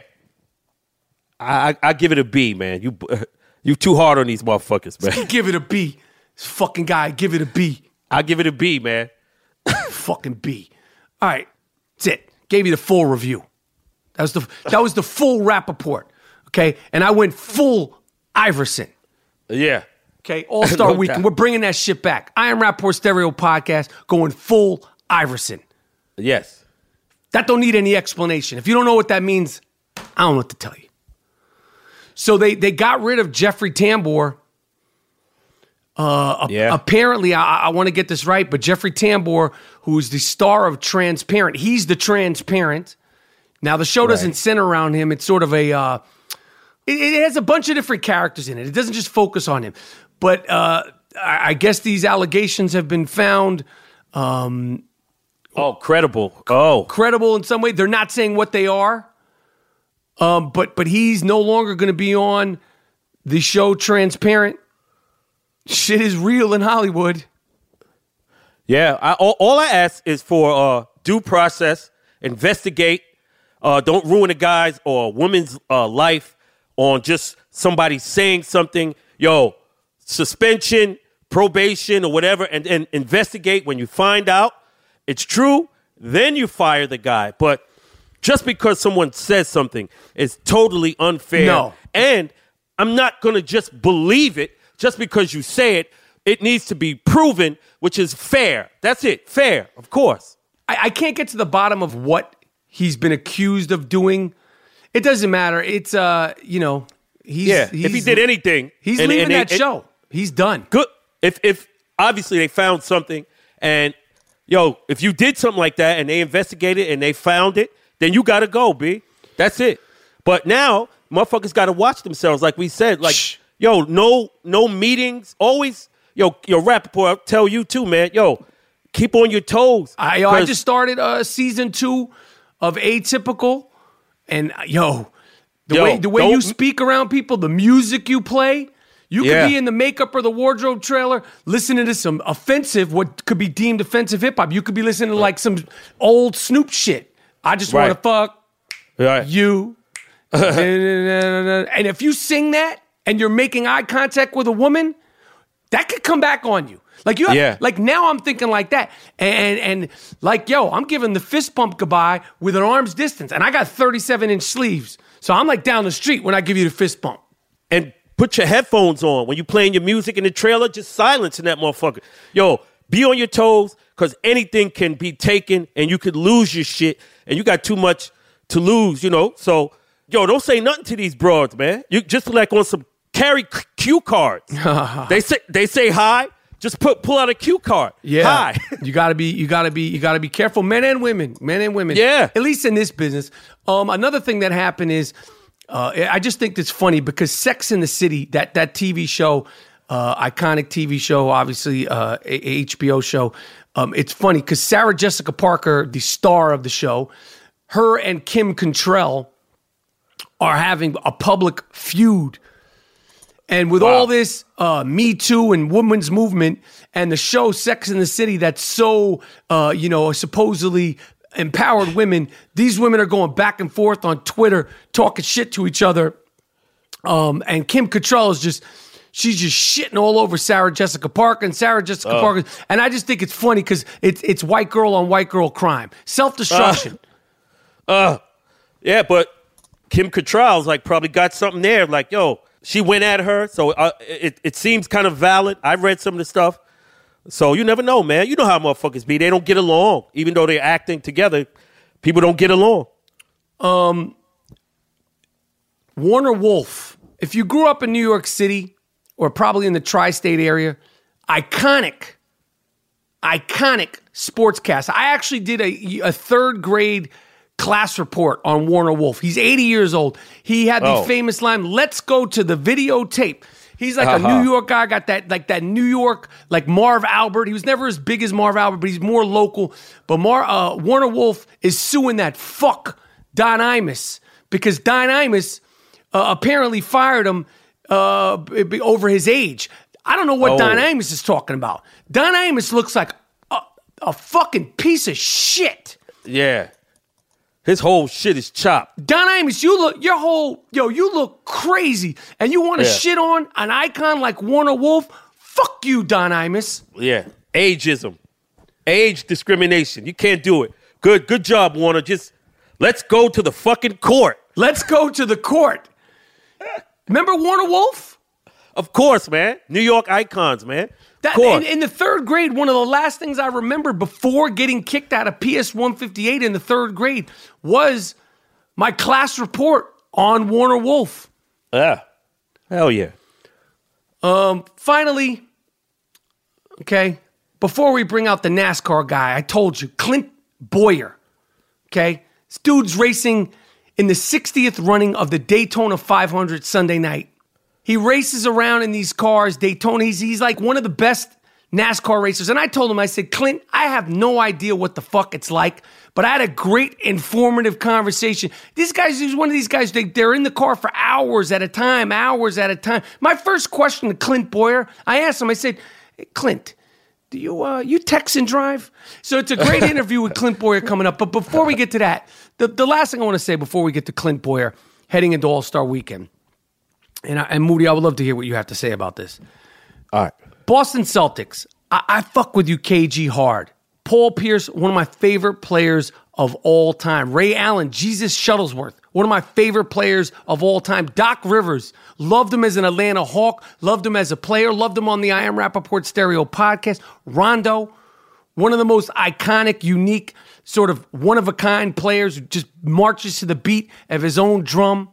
I give it a B, man. You too hard on these motherfuckers, man. Give it a B. This fucking guy, give it a B. I give it a B, man. Fucking B. All right, that's it. Gave you the full review. That was the full Rappaport, okay? And I went full Iverson. Yeah. Okay, All-Star Weekend. We're bringing that shit back. I Am Rappaport Stereo Podcast going full Iverson. Yes. That don't need any explanation. If you don't know what that means, I don't know what to tell you. So they got rid of Jeffrey Tambor. Apparently, I want to get this right, but Jeffrey Tambor, who is the star of Transparent, he's the Transparent. Now, the show doesn't center around him. It's sort of a... It has a bunch of different characters in it. It doesn't just focus on him. But I guess these allegations have been found... credible. Credible in some way. They're not saying what they are. But he's no longer going to be on the show Transparent. Shit is real in Hollywood. Yeah, all I ask is for due process, investigate, Don't ruin a guy's or a woman's life on just somebody saying something. Yo, suspension, probation, or whatever, and investigate. When you find out it's true, then you fire the guy. But just because someone says something is totally unfair. No. And I'm not going to just believe it just because you say it. It needs to be proven, which is fair. That's it. Fair, of course. I can't get to the bottom of what he's been accused of doing. It doesn't matter. It's, if he did anything. He's leaving that show. He's done. Good. If obviously they found something and, if you did something like that and they investigated and they found it, then you got to go, B. That's it. But now, motherfuckers got to watch themselves, like we said. Like, no meetings. Always, Rappaport, I'll tell you too, man. Keep on your toes. I just started season 2 of Atypical, and the way you speak around people, the music you play, you could be in the makeup or the wardrobe trailer listening to some offensive, what could be deemed offensive hip hop. You could be listening to like some old Snoop shit. I just want to fuck you. And if you sing that and you're making eye contact with a woman, that could come back on you. Like like now I'm thinking like that. And like, I'm giving the fist bump goodbye with an arm's distance. And I got 37-inch sleeves. So I'm like down the street when I give you the fist bump. And put your headphones on. When you're playing your music in the trailer, just silence in that motherfucker. Be on your toes, because anything can be taken and you could lose your shit. And you got too much to lose, So, don't say nothing to these broads, man. You just like on some carry cue cards. They say hi. Just pull out a cue card. Yeah. Hi. you gotta be careful. Men and women. Yeah. At least in this business. Another thing that happened is, I just think it's funny because Sex and the City, that TV show, iconic TV show, obviously, HBO show. It's funny because Sarah Jessica Parker, the star of the show, her and Kim Cattrall are having a public feud. And with all this Me Too and women's movement and the show Sex and the City that's so, supposedly empowered women, these women are going back and forth on Twitter talking shit to each other. And Kim Cattrall is she's just shitting all over Sarah Jessica Parker and Sarah Jessica Parker. And I just think it's funny because it's white girl on white girl crime. Self-destruction. Yeah, but Kim Cattrall's probably got something there. Like, she went at her, so it seems kind of valid. I read some of the stuff. So you never know, man. You know how motherfuckers be. They don't get along. Even though they're acting together, people don't get along. Warner Wolf. If you grew up in New York City or probably in the tri-state area, iconic sportscast. I actually did a third grade class report on Warner Wolf. He's 80 years old. He had the famous line, "Let's go to the videotape." He's like a New York guy, got that New York, like Marv Albert. He was never as big as Marv Albert, but he's more local. But Warner Wolf is suing that fuck Don Imus because Don Imus apparently fired him over his age. I don't know what Don Imus is talking about. Don Imus looks like a fucking piece of shit. Yeah. His whole shit is chopped. Don Imus, you look crazy. And you want to shit on an icon like Warner Wolf? Fuck you, Don Imus. Yeah. Ageism. Age discrimination. You can't do it. Good job, Warner. Just let's go to the fucking court. Let's go to the court. Remember Warner Wolf? Of course, man. New York icons, man. In the third grade, one of the last things I remember before getting kicked out of PS 158 in the third grade was my class report on Warner Wolf. Yeah. Hell yeah. Finally, okay, before we bring out the NASCAR guy, I told you, Clint Bowyer, okay? This dude's racing in the 60th running of the Daytona 500 Sunday night. He races around in these cars, Daytona. He's like one of the best NASCAR racers. And I told him, I said, Clint, I have no idea what the fuck it's like, but I had a great informative conversation. He's one of these guys, they're in the car for hours at a time. My first question to Clint Bowyer, I asked him, I said, hey, Clint, Do you text and drive? So it's a great interview with Clint Boyer coming up. But before we get to that, the last thing I want to say before we get to Clint Boyer heading into All-Star Weekend, and Moody, I would love to hear what you have to say about this. All right. Boston Celtics. I fuck with you, KG, hard. Paul Pierce, one of my favorite players of all time. Ray Allen, Jesus Shuttlesworth, one of my favorite players of all time. Doc Rivers, loved him as an Atlanta Hawk, loved him as a player, loved him on the I Am Rappaport Stereo podcast. Rondo, one of the most iconic, unique, sort of one-of-a-kind players who just marches to the beat of his own drum.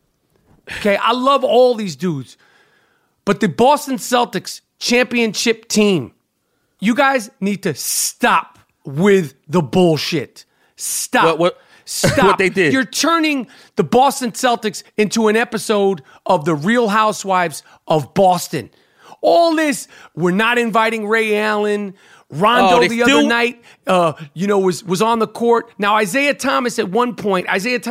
Okay, I love all these dudes. But the Boston Celtics championship team, you guys need to stop with the bullshit. Stop. Stop. What they did. You're turning the Boston Celtics into an episode of The Real Housewives of Boston. All this, we're not inviting Ray Allen. Rondo other night, was on the court. Now, Isaiah Thomas at one point,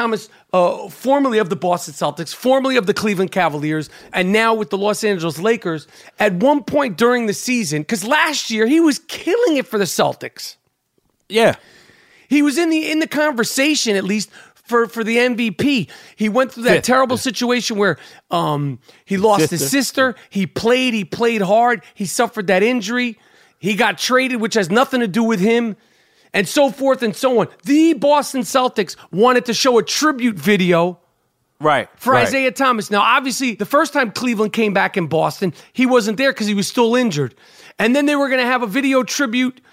formerly of the Boston Celtics, formerly of the Cleveland Cavaliers, and now with the Los Angeles Lakers, at one point during the season, because last year he was killing it for the Celtics. Yeah. He was in the conversation, at least, for the MVP. He went through that terrible situation where he lost his sister. He played hard. He suffered that injury. He got traded, which has nothing to do with him, and so forth and so on. The Boston Celtics wanted to show a tribute video for Isaiah Thomas. Now, obviously, the first time Cleveland came back in Boston, he wasn't there because he was still injured. And then they were going to have a video tribute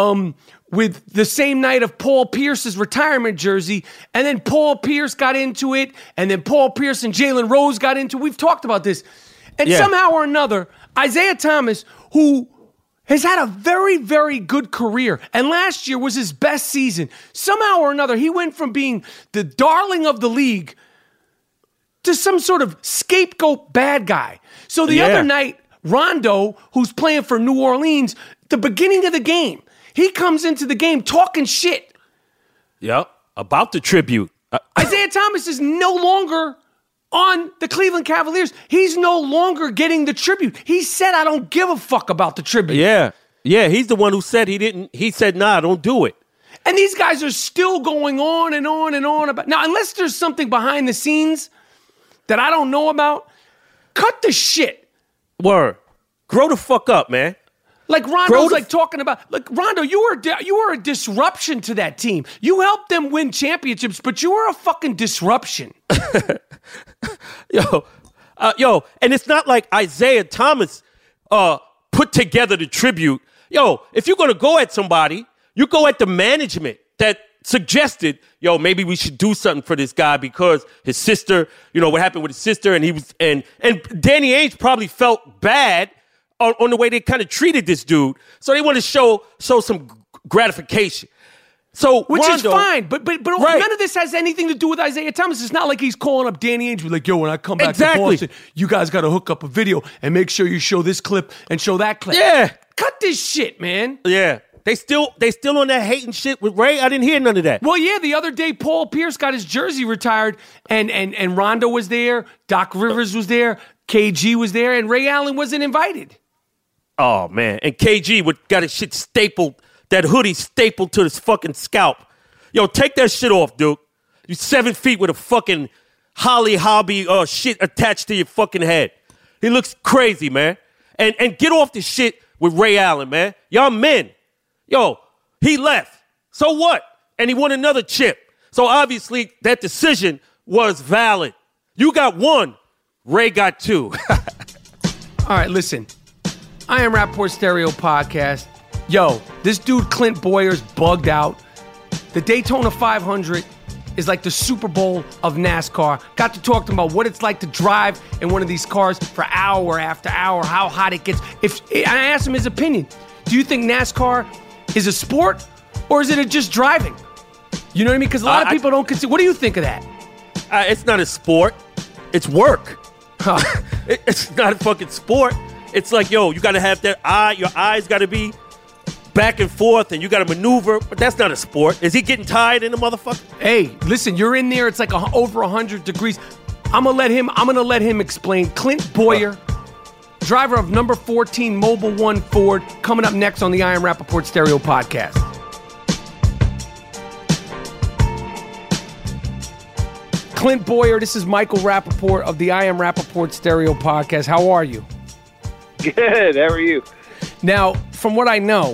with the same night of Paul Pierce's retirement jersey, and then Paul Pierce got into it, and then Paul Pierce and Jalen Rose got into it. We've talked about this. And somehow or another, Isaiah Thomas, who has had a very, very good career, and last year was his best season. Somehow or another, he went from being the darling of the league to some sort of scapegoat bad guy. So the other night, Rondo, who's playing for New Orleans, the beginning of the game, he comes into the game talking shit. Yep, about the tribute. Isaiah Thomas is no longer on the Cleveland Cavaliers. He's no longer getting the tribute. He said, I don't give a fuck about the tribute. Yeah, he's the one who said he said, nah, don't do it. And these guys are still going on and on and on about. Now, unless there's something behind the scenes that I don't know about, cut the shit. Word. Grow the fuck up, man. Like Rondo's talking about, Rondo, you were a disruption to that team. You helped them win championships, but you were a fucking disruption. Yo, and it's not like Isaiah Thomas put together the tribute. Yo, if you're going to go at somebody, you go at the management that suggested, maybe we should do something for this guy because his sister, what happened with his sister, and he was, and Danny Ainge probably felt bad on the way they kind of treated this dude. So they want to show some gratification. So Which Rondo, is fine, but none of this has anything to do with Isaiah Thomas. It's not like he's calling up Danny Ainge like, when I come back to Boston, you guys got to hook up a video and make sure you show this clip and show that clip. Yeah. Cut this shit, man. Yeah. They still on that hating shit with Ray? I didn't hear none of that. Well, yeah, the other day, Paul Pierce got his jersey retired, and Rondo was there, Doc Rivers was there, KG was there, and Ray Allen wasn't invited. Oh, man. And KG got his shit stapled, that hoodie stapled to his fucking scalp. Yo, take that shit off, Duke. You 7 feet with a fucking Holly Hobby shit attached to your fucking head. He looks crazy, man. And get off this shit with Ray Allen, man. Y'all men. Yo, he left. So what? And he won another chip. So obviously that decision was valid. You got one. Ray got two. All right, listen. I Am Rappaport Stereo Podcast. Yo, this dude Clint Boyer's bugged out. The Daytona 500 is like the Super Bowl of NASCAR. Got to talk to him about what it's like to drive in one of these cars for hour after hour, how hot it gets. And I asked him his opinion. Do you think NASCAR is a sport or is it just driving? You know what I mean? Because a lot of people don't consider. What do you think of that? It's not a sport. It's work. It's not a fucking sport. It's like, you got to have that eye. Your eyes got to be back and forth, and you got to maneuver. But that's not a sport. Is he getting tired in the motherfucker? Hey, listen, you're in there. It's like over 100 degrees. I'm gonna let him explain. Clint Boyer, driver of number 14 Mobil 1 Ford, coming up next on the I Am Rapaport Stereo Podcast. Clint Bowyer, this is Michael Rapaport of the I Am Rapaport Stereo Podcast. How are you? Good. How are you? Now, from what I know,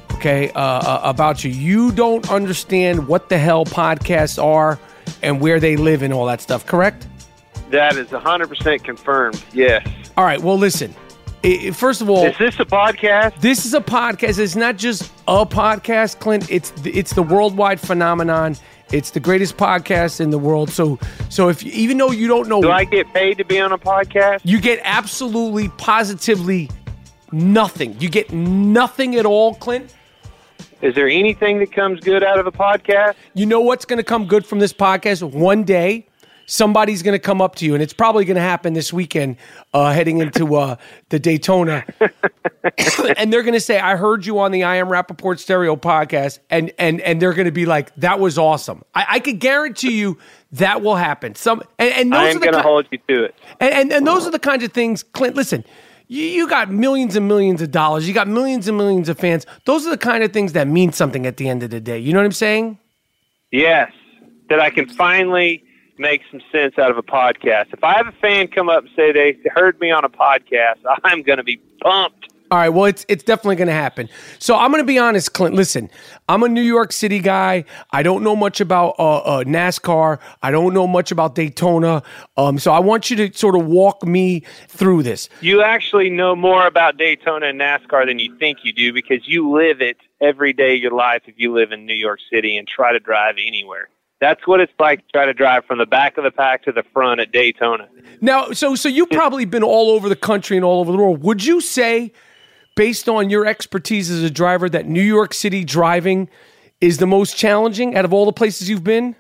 about you, you don't understand what the hell podcasts are and where they live and all that stuff, correct? That is 100% confirmed, yes. All right, well, listen. First of all... Is this a podcast? This is a podcast. It's not just a podcast, Clint. It's the worldwide phenomenon. It's the greatest podcast in the world. So if even though you don't know... Do I get paid to be on a podcast? You get absolutely, positively nothing. You get nothing at all, Clint. Is there anything that comes good out of a podcast? You know what's going to come good from this podcast? One day, somebody's going to come up to you, and it's probably going to happen this weekend heading into the Daytona. And they're going to say, I heard you on the I Am Rapaport Stereo Podcast, and they're going to be like, that was awesome. I could guarantee you that will happen. And those I'm going to hold you to it. And those are the kinds of things, Clint, listen, you got millions and millions of dollars. You got millions and millions of fans. Those are the kind of things that mean something at the end of the day. You know what I'm saying? Yes, that I can finally make some sense out of a podcast. If I have a fan come up and say they heard me on a podcast, I'm going to be pumped. All right, well, it's definitely going to happen. So I'm going to be honest, Clint. Listen, I'm a New York City guy. I don't know much about NASCAR. I don't know much about Daytona. So I want you to sort of walk me through this. You actually know more about Daytona and NASCAR than you think you do because you live it every day of your life if you live in New York City and try to drive anywhere. That's what it's like to try to drive from the back of the pack to the front at Daytona. Now, so you've probably been all over the country and all over the world. Would you say, based on your expertise as a driver, that New York City driving is the most challenging out of all the places you've been?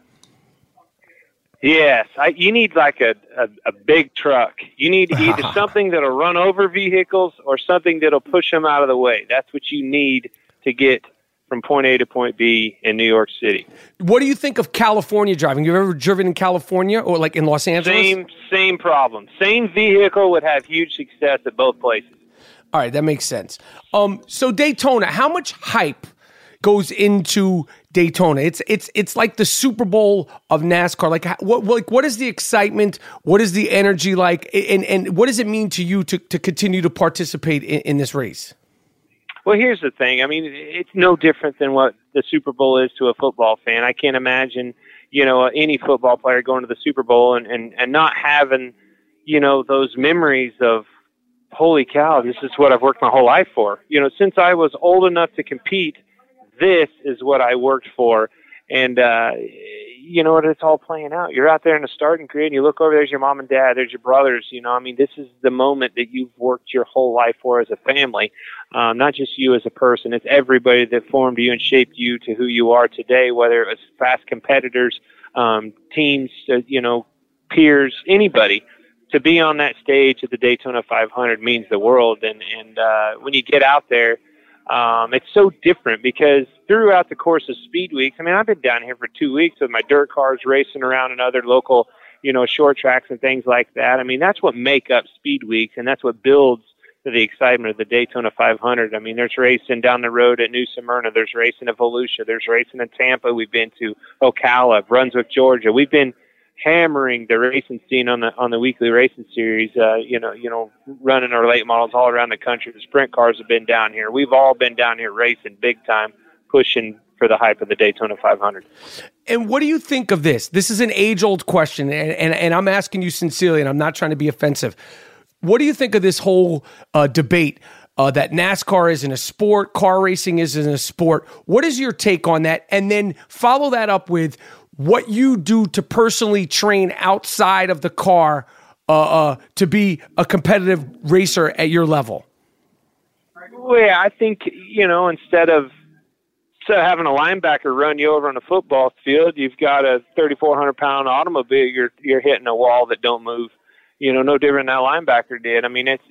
Yes. You need like a big truck. You need either something that'll run over vehicles or something that'll push them out of the way. That's what you need to get from point A to point B in New York City. What do you think of California driving? You've ever driven in California or like in Los Angeles? Same problem. Same vehicle would have huge success at both places. All right, that makes sense. So Daytona, how much hype goes into Daytona? It's like the Super Bowl of NASCAR. Like what is the excitement? What is the energy like? And what does it mean to you to continue to participate in this race? Well, here's the thing. I mean, it's no different than what the Super Bowl is to a football fan. I can't imagine, any football player going to the Super Bowl and not having, those memories of, holy cow, this is what I've worked my whole life for. Since I was old enough to compete, this is what I worked for. And, it's all playing out. You're out there in the starting grid, and you look over, there's your mom and dad, there's your brothers. This is the moment that you've worked your whole life for as a family. Not just you as a person. It's everybody that formed you and shaped you to who you are today, whether it was fast competitors, teams, peers, anybody. To be on that stage at the Daytona 500 means the world. And when you get out there, it's so different because throughout the course of Speed Weeks, I've been down here for 2 weeks with my dirt cars racing around in other local, short tracks and things like that. That's what make up Speed Weeks, and that's what builds the excitement of the Daytona 500. There's racing down the road at New Smyrna. There's racing at Volusia. There's racing in Tampa. We've been to Ocala, Brunswick, Georgia. We've been hammering the racing scene on the weekly racing series, running our late models all around the country. The sprint cars have been down here. We've all been down here racing big time, pushing for the hype of the Daytona 500. And what do you think of this? This is an age-old question, and I'm asking you sincerely, and I'm not trying to be offensive. What do you think of this whole debate that NASCAR isn't a sport, car racing isn't a sport? What is your take on that? And then follow that up with what you do to personally train outside of the car to be a competitive racer at your level. Well, yeah, I think, instead of having a linebacker run you over on a football field, you've got a 3,400-pound automobile. You're hitting a wall that don't move. No different than that linebacker did.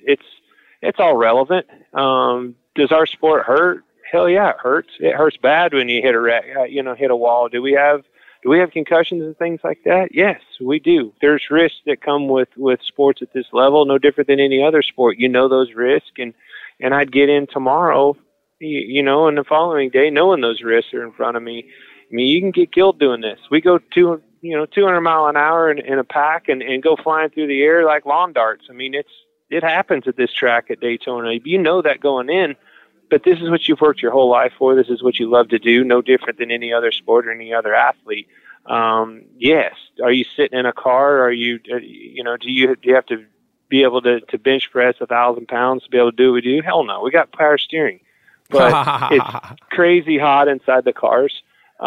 It's all relevant. Does our sport hurt? Hell yeah, it hurts. It hurts bad when you hit hit a wall. Do we have Do we have concussions and things like that? Yes, we do. There's risks that come with sports at this level, no different than any other sport. You know those risks, and I'd get in tomorrow, and the following day, knowing those risks are in front of me. I mean, you can get killed doing this. We go 200 mile an hour in a pack and go flying through the air like lawn darts. I mean, it happens at this track at Daytona. You know that going in. But this is what you've worked your whole life for. This is what you love to do, no different than any other sport or any other athlete. Yes. Are you sitting in a car? Are you, do you have to be able to bench press 1,000 pounds to be able to do what we do? Hell no. We got power steering. But it's crazy hot inside the cars.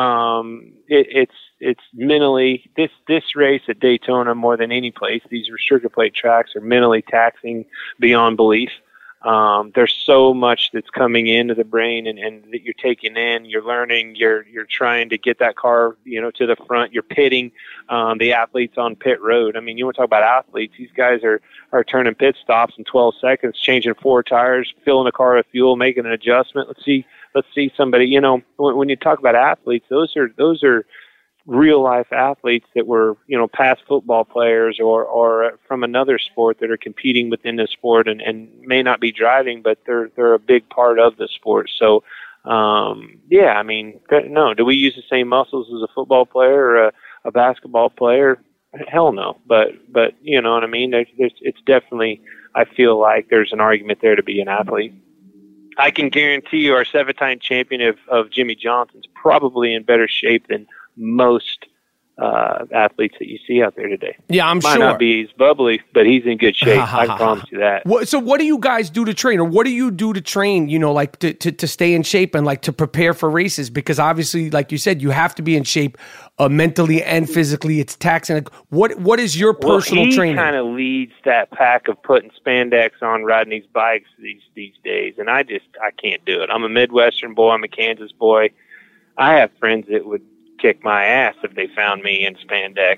It's mentally, this race at Daytona more than any place, these restrictor plate tracks are mentally taxing beyond belief. There's so much that's coming into the brain and that you're taking in, you're learning, you're trying to get that car, to the front, you're pitting, the athletes on pit road. I mean, you want to talk about athletes, these guys are turning pit stops in 12 seconds, changing 4 tires, filling a car with fuel, making an adjustment. Let's see somebody, when you talk about athletes, those are real life athletes that were, past football players or from another sport that are competing within the sport and may not be driving, but they're a big part of the sport. So, I mean, no, do we use the same muscles as a football player or a basketball player? Hell no. But you know what I mean? It's definitely, I feel like there's an argument there to be an athlete. I can guarantee you our 7-time champion of Jimmy Johnson's probably in better shape than most athletes that you see out there today. Yeah, I'm sure. Might not be as bubbly, but he's in good shape. I promise you that. So what do you guys do to train, or what do you do to train, like to stay in shape and like to prepare for races? Because obviously, like you said, you have to be in shape mentally and physically. It's taxing. What is your personal training? He kind of leads that pack of putting spandex on riding these bikes these days, and I can't do it. I'm a Midwestern boy. I'm a Kansas boy. I have friends that would kick my ass if they found me in spandex.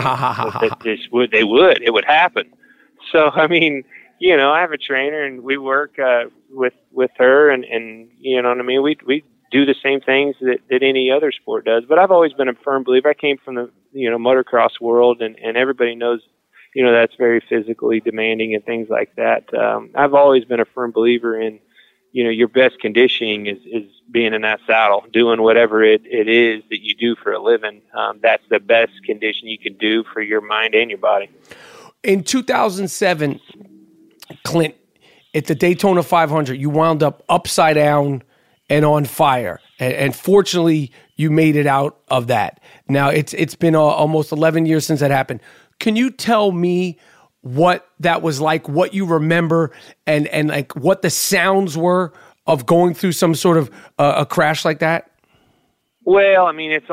It would happen. So, I mean, I have a trainer and we work with her and you know what I mean? We do the same things that any other sport does. But I've always been a firm believer. I came from the, motocross world and everybody knows, that's very physically demanding and things like that. I've always been a firm believer in, your best conditioning is being in that saddle, doing whatever it is that you do for a living. That's the best condition you can do for your mind and your body. In 2007, Clint, at the Daytona 500, you wound up upside down and on fire. And fortunately, you made it out of that. Now, it's been almost 11 years since that happened. Can you tell me what that was like, what you remember, and like what the sounds were of going through some sort of a crash like that? Well, I mean, it's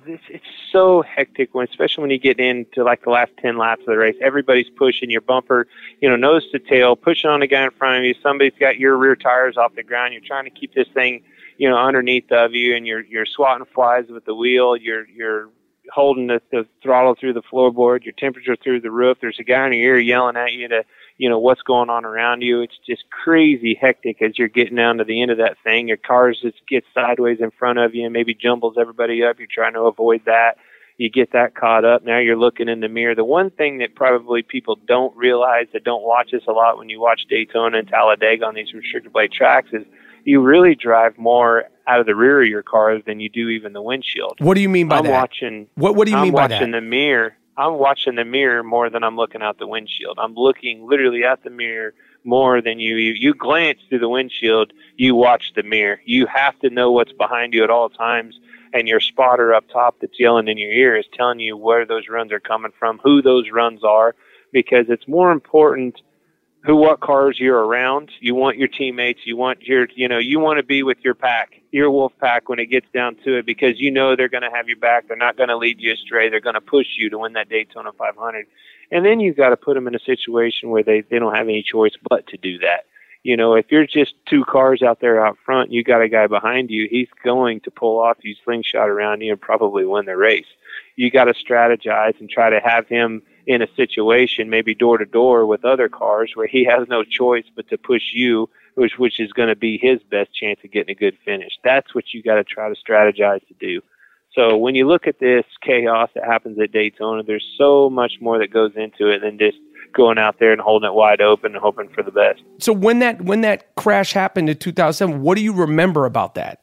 so hectic especially when you get into like the last 10 laps of the race. Everybody's pushing your bumper, nose to tail, pushing on the guy in front of you. Somebody's got your rear tires off the ground. You're trying to keep this thing, underneath of you, and you're swatting flies with the wheel. You're holding the throttle through the floorboard, your temperature through the roof. There's a guy in your ear yelling at you to, what's going on around you. It's just crazy hectic as you're getting down to the end of that thing. Your car just gets sideways in front of you and maybe jumbles everybody up. You're trying to avoid that. You get that caught up. Now you're looking in the mirror. The one thing that probably people don't realize, that don't watch this a lot when you watch Daytona and Talladega on these restrictor plate tracks, is you really drive more out of the rear of your car than you do even the windshield. What do you mean by that? What do you mean by that? I'm watching the mirror. I'm watching the mirror more than I'm looking out the windshield. I'm looking literally at the mirror more than you glance through the windshield. You watch the mirror. You have to know what's behind you at all times, and your spotter up top that's yelling in your ear is telling you where those runs are coming from, who those runs are, because it's more important what cars you're around. You want your teammates. You want you want to be with your pack, your wolf pack, when it gets down to it, because they're going to have your back. They're not going to lead you astray. They're going to push you to win that Daytona 500. And then you've got to put them in a situation where they don't have any choice but to do that. If you're just 2 cars out there out front, you got a guy behind you, he's going to pull off you, slingshot around you, and probably win the race. You got to strategize and try to have him in a situation, maybe door to door with other cars, where he has no choice but to push you, which is going to be his best chance of getting a good finish. That's what you got to try to strategize to do. So when you look at this chaos that happens at Daytona, there's so much more that goes into it than just going out there and holding it wide open and hoping for the best. So when that crash happened in 2007, what do you remember about that?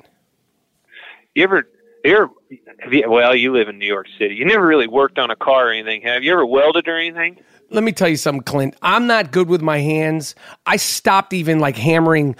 Well, you live in New York City. You never really worked on a car or anything, have you? Ever welded or anything? Let me tell you something, Clint. I'm not good with my hands. I stopped even hammering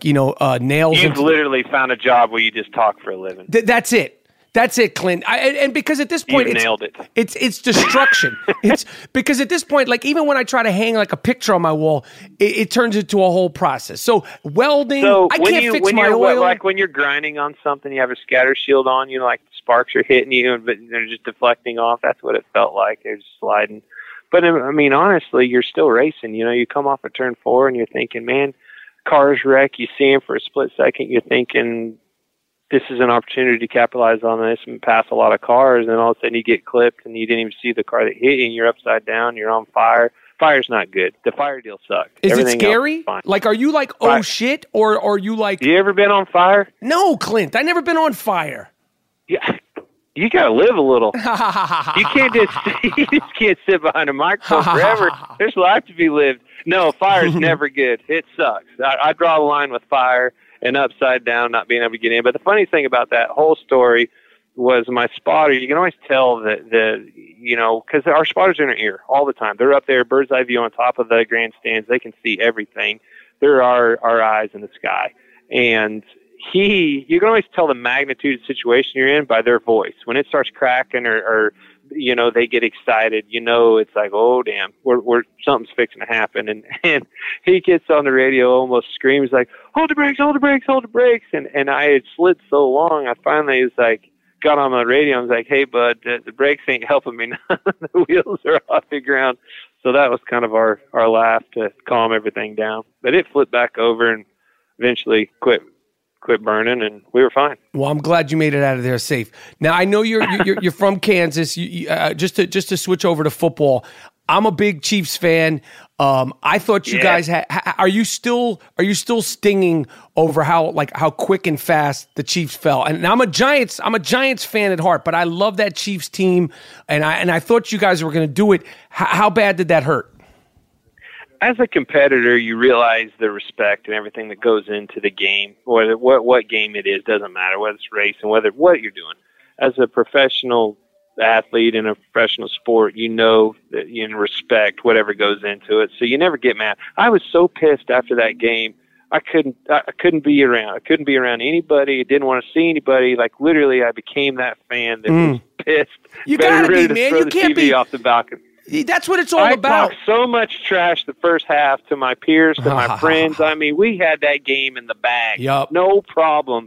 nails. You've literally found a job where you just talk for a living. That's it. That's it, Clint. And because at this point, nailed it. It's destruction. It's because at this point, even when I try to hang a picture on my wall, it turns into a whole process. So welding, I can't fix my oil. Like when you're grinding on something, you have a scatter shield on, the sparks are hitting you, but they're just deflecting off. That's what it felt like. They're just sliding. But I mean, honestly, you're still racing. You come off of turn 4 and you're thinking, man, cars wreck. You see them for a split second. You're thinking, this is an opportunity to capitalize on this and pass a lot of cars, and all of a sudden you get clipped and you didn't even see the car that hit you, and you're upside down, you're on fire. Fire's not good. The fire deal sucked. Is it scary? Are you oh shit, or are you You ever been on fire? No, Clint, I never been on fire. Yeah. You got to live a little. You just can't sit behind a microphone forever. There's life to be lived. No, fire's never good. It sucks. I draw the line with fire and upside down, not being able to get in. But the funny thing about that whole story was my spotter. You can always tell that because our spotters are in our ear all the time. They're up there, bird's eye view on top of the grandstands. They can see everything. They're our eyes in the sky. And you can always tell the magnitude of the situation you're in by their voice. When it starts cracking or they get excited, it's like, oh damn, we're something's fixing to happen. And he gets on the radio, almost screams like, hold the brakes, hold the brakes, hold the brakes. And I had slid so long, I finally got on the radio and was like, hey bud, the brakes ain't helping me now. The wheels are off the ground. So that was kind of our laugh to calm everything down. But it flipped back over and eventually quit burning, and we were fine. Well, I'm glad you made it out of there safe. Now, I know you're from Kansas. Just to switch over to football, I'm a big Chiefs fan. I thought you guys are you still stinging over how quick and fast the Chiefs fell? And I'm a Giants fan at heart, but I love that Chiefs team, and I thought you guys were going to do it. How bad did that hurt? As a competitor, you realize the respect and everything that goes into the game, whether what game it is, doesn't matter, whether it's racing, whether what you're doing. As a professional athlete in a professional sport, that you respect whatever goes into it. So you never get mad. I was so pissed after that game. I couldn't be around. I couldn't be around anybody. I didn't want to see anybody. Literally, I became that fan that was pissed. You gotta be, man. You can't be off the balcony. That's what it's all about. I talked so much trash the first half to my peers, to my friends. I mean, we had that game in the bag. Yep. No problem.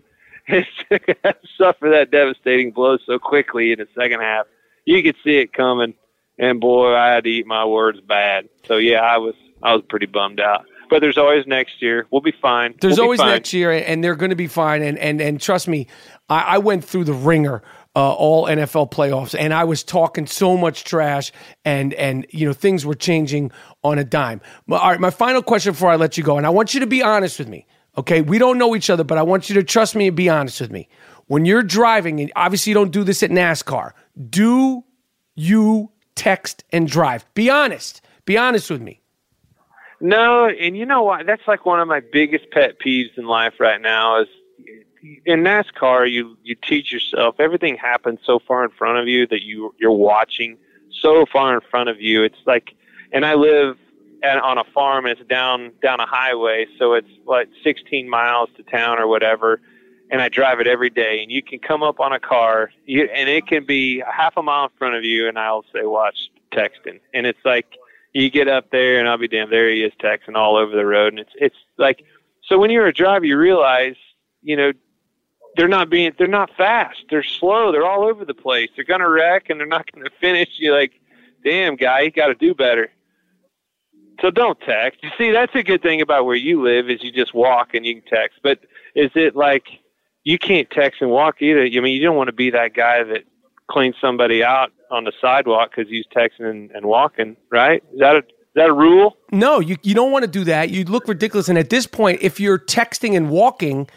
Suffer that devastating blow so quickly in the second half. You could see it coming, and boy, I had to eat my words bad. So yeah, I was pretty bummed out. But there's always next year. We'll be fine. There's always next year, and they're going to be fine. And trust me, I went through the ringer. All NFL playoffs, and I was talking so much trash, and things were changing on a dime. All right, my final question before I let you go, and I want you to be honest with me, okay? We don't know each other, but I want you to trust me and be honest with me. When you're driving, and obviously you don't do this at NASCAR, do you text and drive? Be honest. Be honest with me. No, and you know what? That's one of my biggest pet peeves in life right now is, in NASCAR, you teach yourself everything happens so far in front of you that you're watching so far in front of you. It's and I live on a farm, and it's down a highway, so it's 16 miles to town or whatever, and I drive it every day. And you can come up on a car, and it can be a half a mile in front of you, and I'll say, watch texting, and it's you get up there, and I'll be damned, there he is texting all over the road, and it's so when you're a driver, you realize they're not fast. They're slow. They're all over the place. They're going to wreck, and they're not going to finish. You're like, damn, guy, you got to do better. So don't text. You see, that's a good thing about where you live is you just walk and you can text. But is it you can't text and walk either? I mean, you don't want to be that guy that cleans somebody out on the sidewalk because he's texting and walking, right? Is that a rule? No, you don't want to do that. You look ridiculous. And at this point, if you're texting and walking,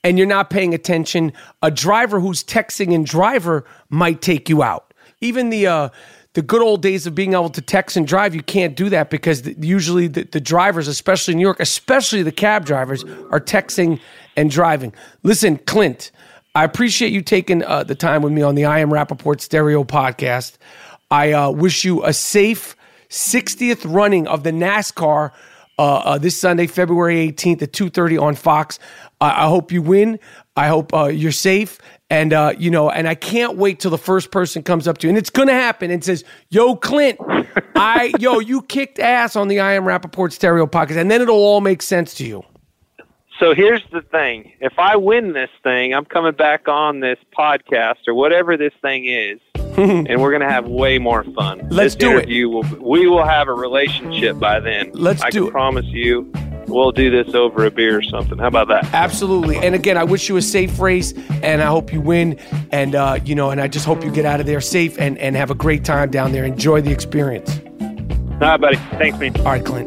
and you're not paying attention, a driver who's texting in driver might take you out. Even the good old days of being able to text and drive, you can't do that because usually the drivers, especially in New York, especially the cab drivers, are texting and driving. Listen, Clint, I appreciate you taking the time with me on the I Am Rappaport Stereo podcast. I wish you a safe 60th running of the NASCAR this Sunday, February 18th at 2:30 on Fox. I hope you win. I hope you're safe. And, and I can't wait till the first person comes up to you. And it's going to happen and says, yo, Clint, you kicked ass on the I Am Rappaport Stereo podcast. And then it'll all make sense to you. So here's the thing. If I win this thing, I'm coming back on this podcast or whatever this thing is, and we're going to have way more fun. Let's do it. We will have a relationship by then. I can promise you. We'll do this over a beer or something. How about that? Absolutely. And again, I wish you a safe race, and I hope you win. And, and I just hope you get out of there safe and have a great time down there. Enjoy the experience. All right, buddy. Thanks, man. All right, Clint.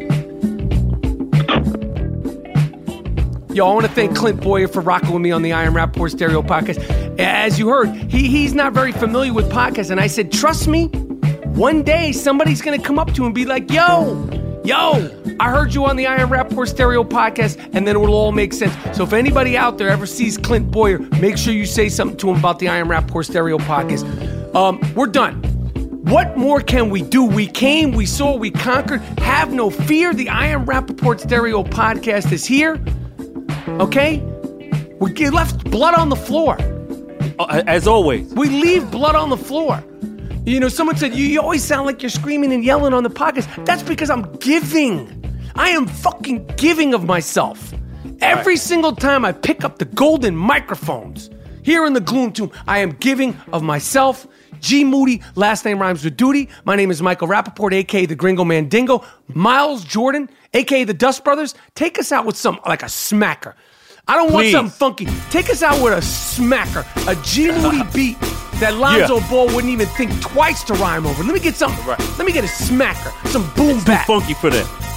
Yo, I want to thank Clint Bowyer for rocking with me on the I Am Rappaport Stereo podcast. As you heard, he's not very familiar with podcasts, and I said, trust me, one day somebody's going to come up to him and be like, yo, I heard you on the I Am Rappaport Stereo podcast, and then it will all make sense. So if anybody out there ever sees Clint Bowyer, make sure you say something to him about the I Am Rappaport Stereo podcast. We're done. What more can we do? We came, we saw, we conquered. Have no fear. The I Am Rappaport Stereo podcast is here. Okay? We left blood on the floor. As always. We leave blood on the floor. Someone said, you always sound like you're screaming and yelling on the podcast. That's because I'm giving. I am fucking giving of myself. Every single time I pick up the golden microphones here in the Gloom Tomb, I am giving of myself. G. Moody, last name rhymes with duty. My name is Michael Rappaport, a.k.a. the Gringo Mandingo. Miles Jordan, a.k.a. the Dust Brothers. Take us out with like a smacker. I don't want something funky. Take us out with a smacker, a G. Moody beat that Lonzo Ball wouldn't even think twice to rhyme over. Let me get something. Right. Let me get a smacker, some boom bap. Too funky for that.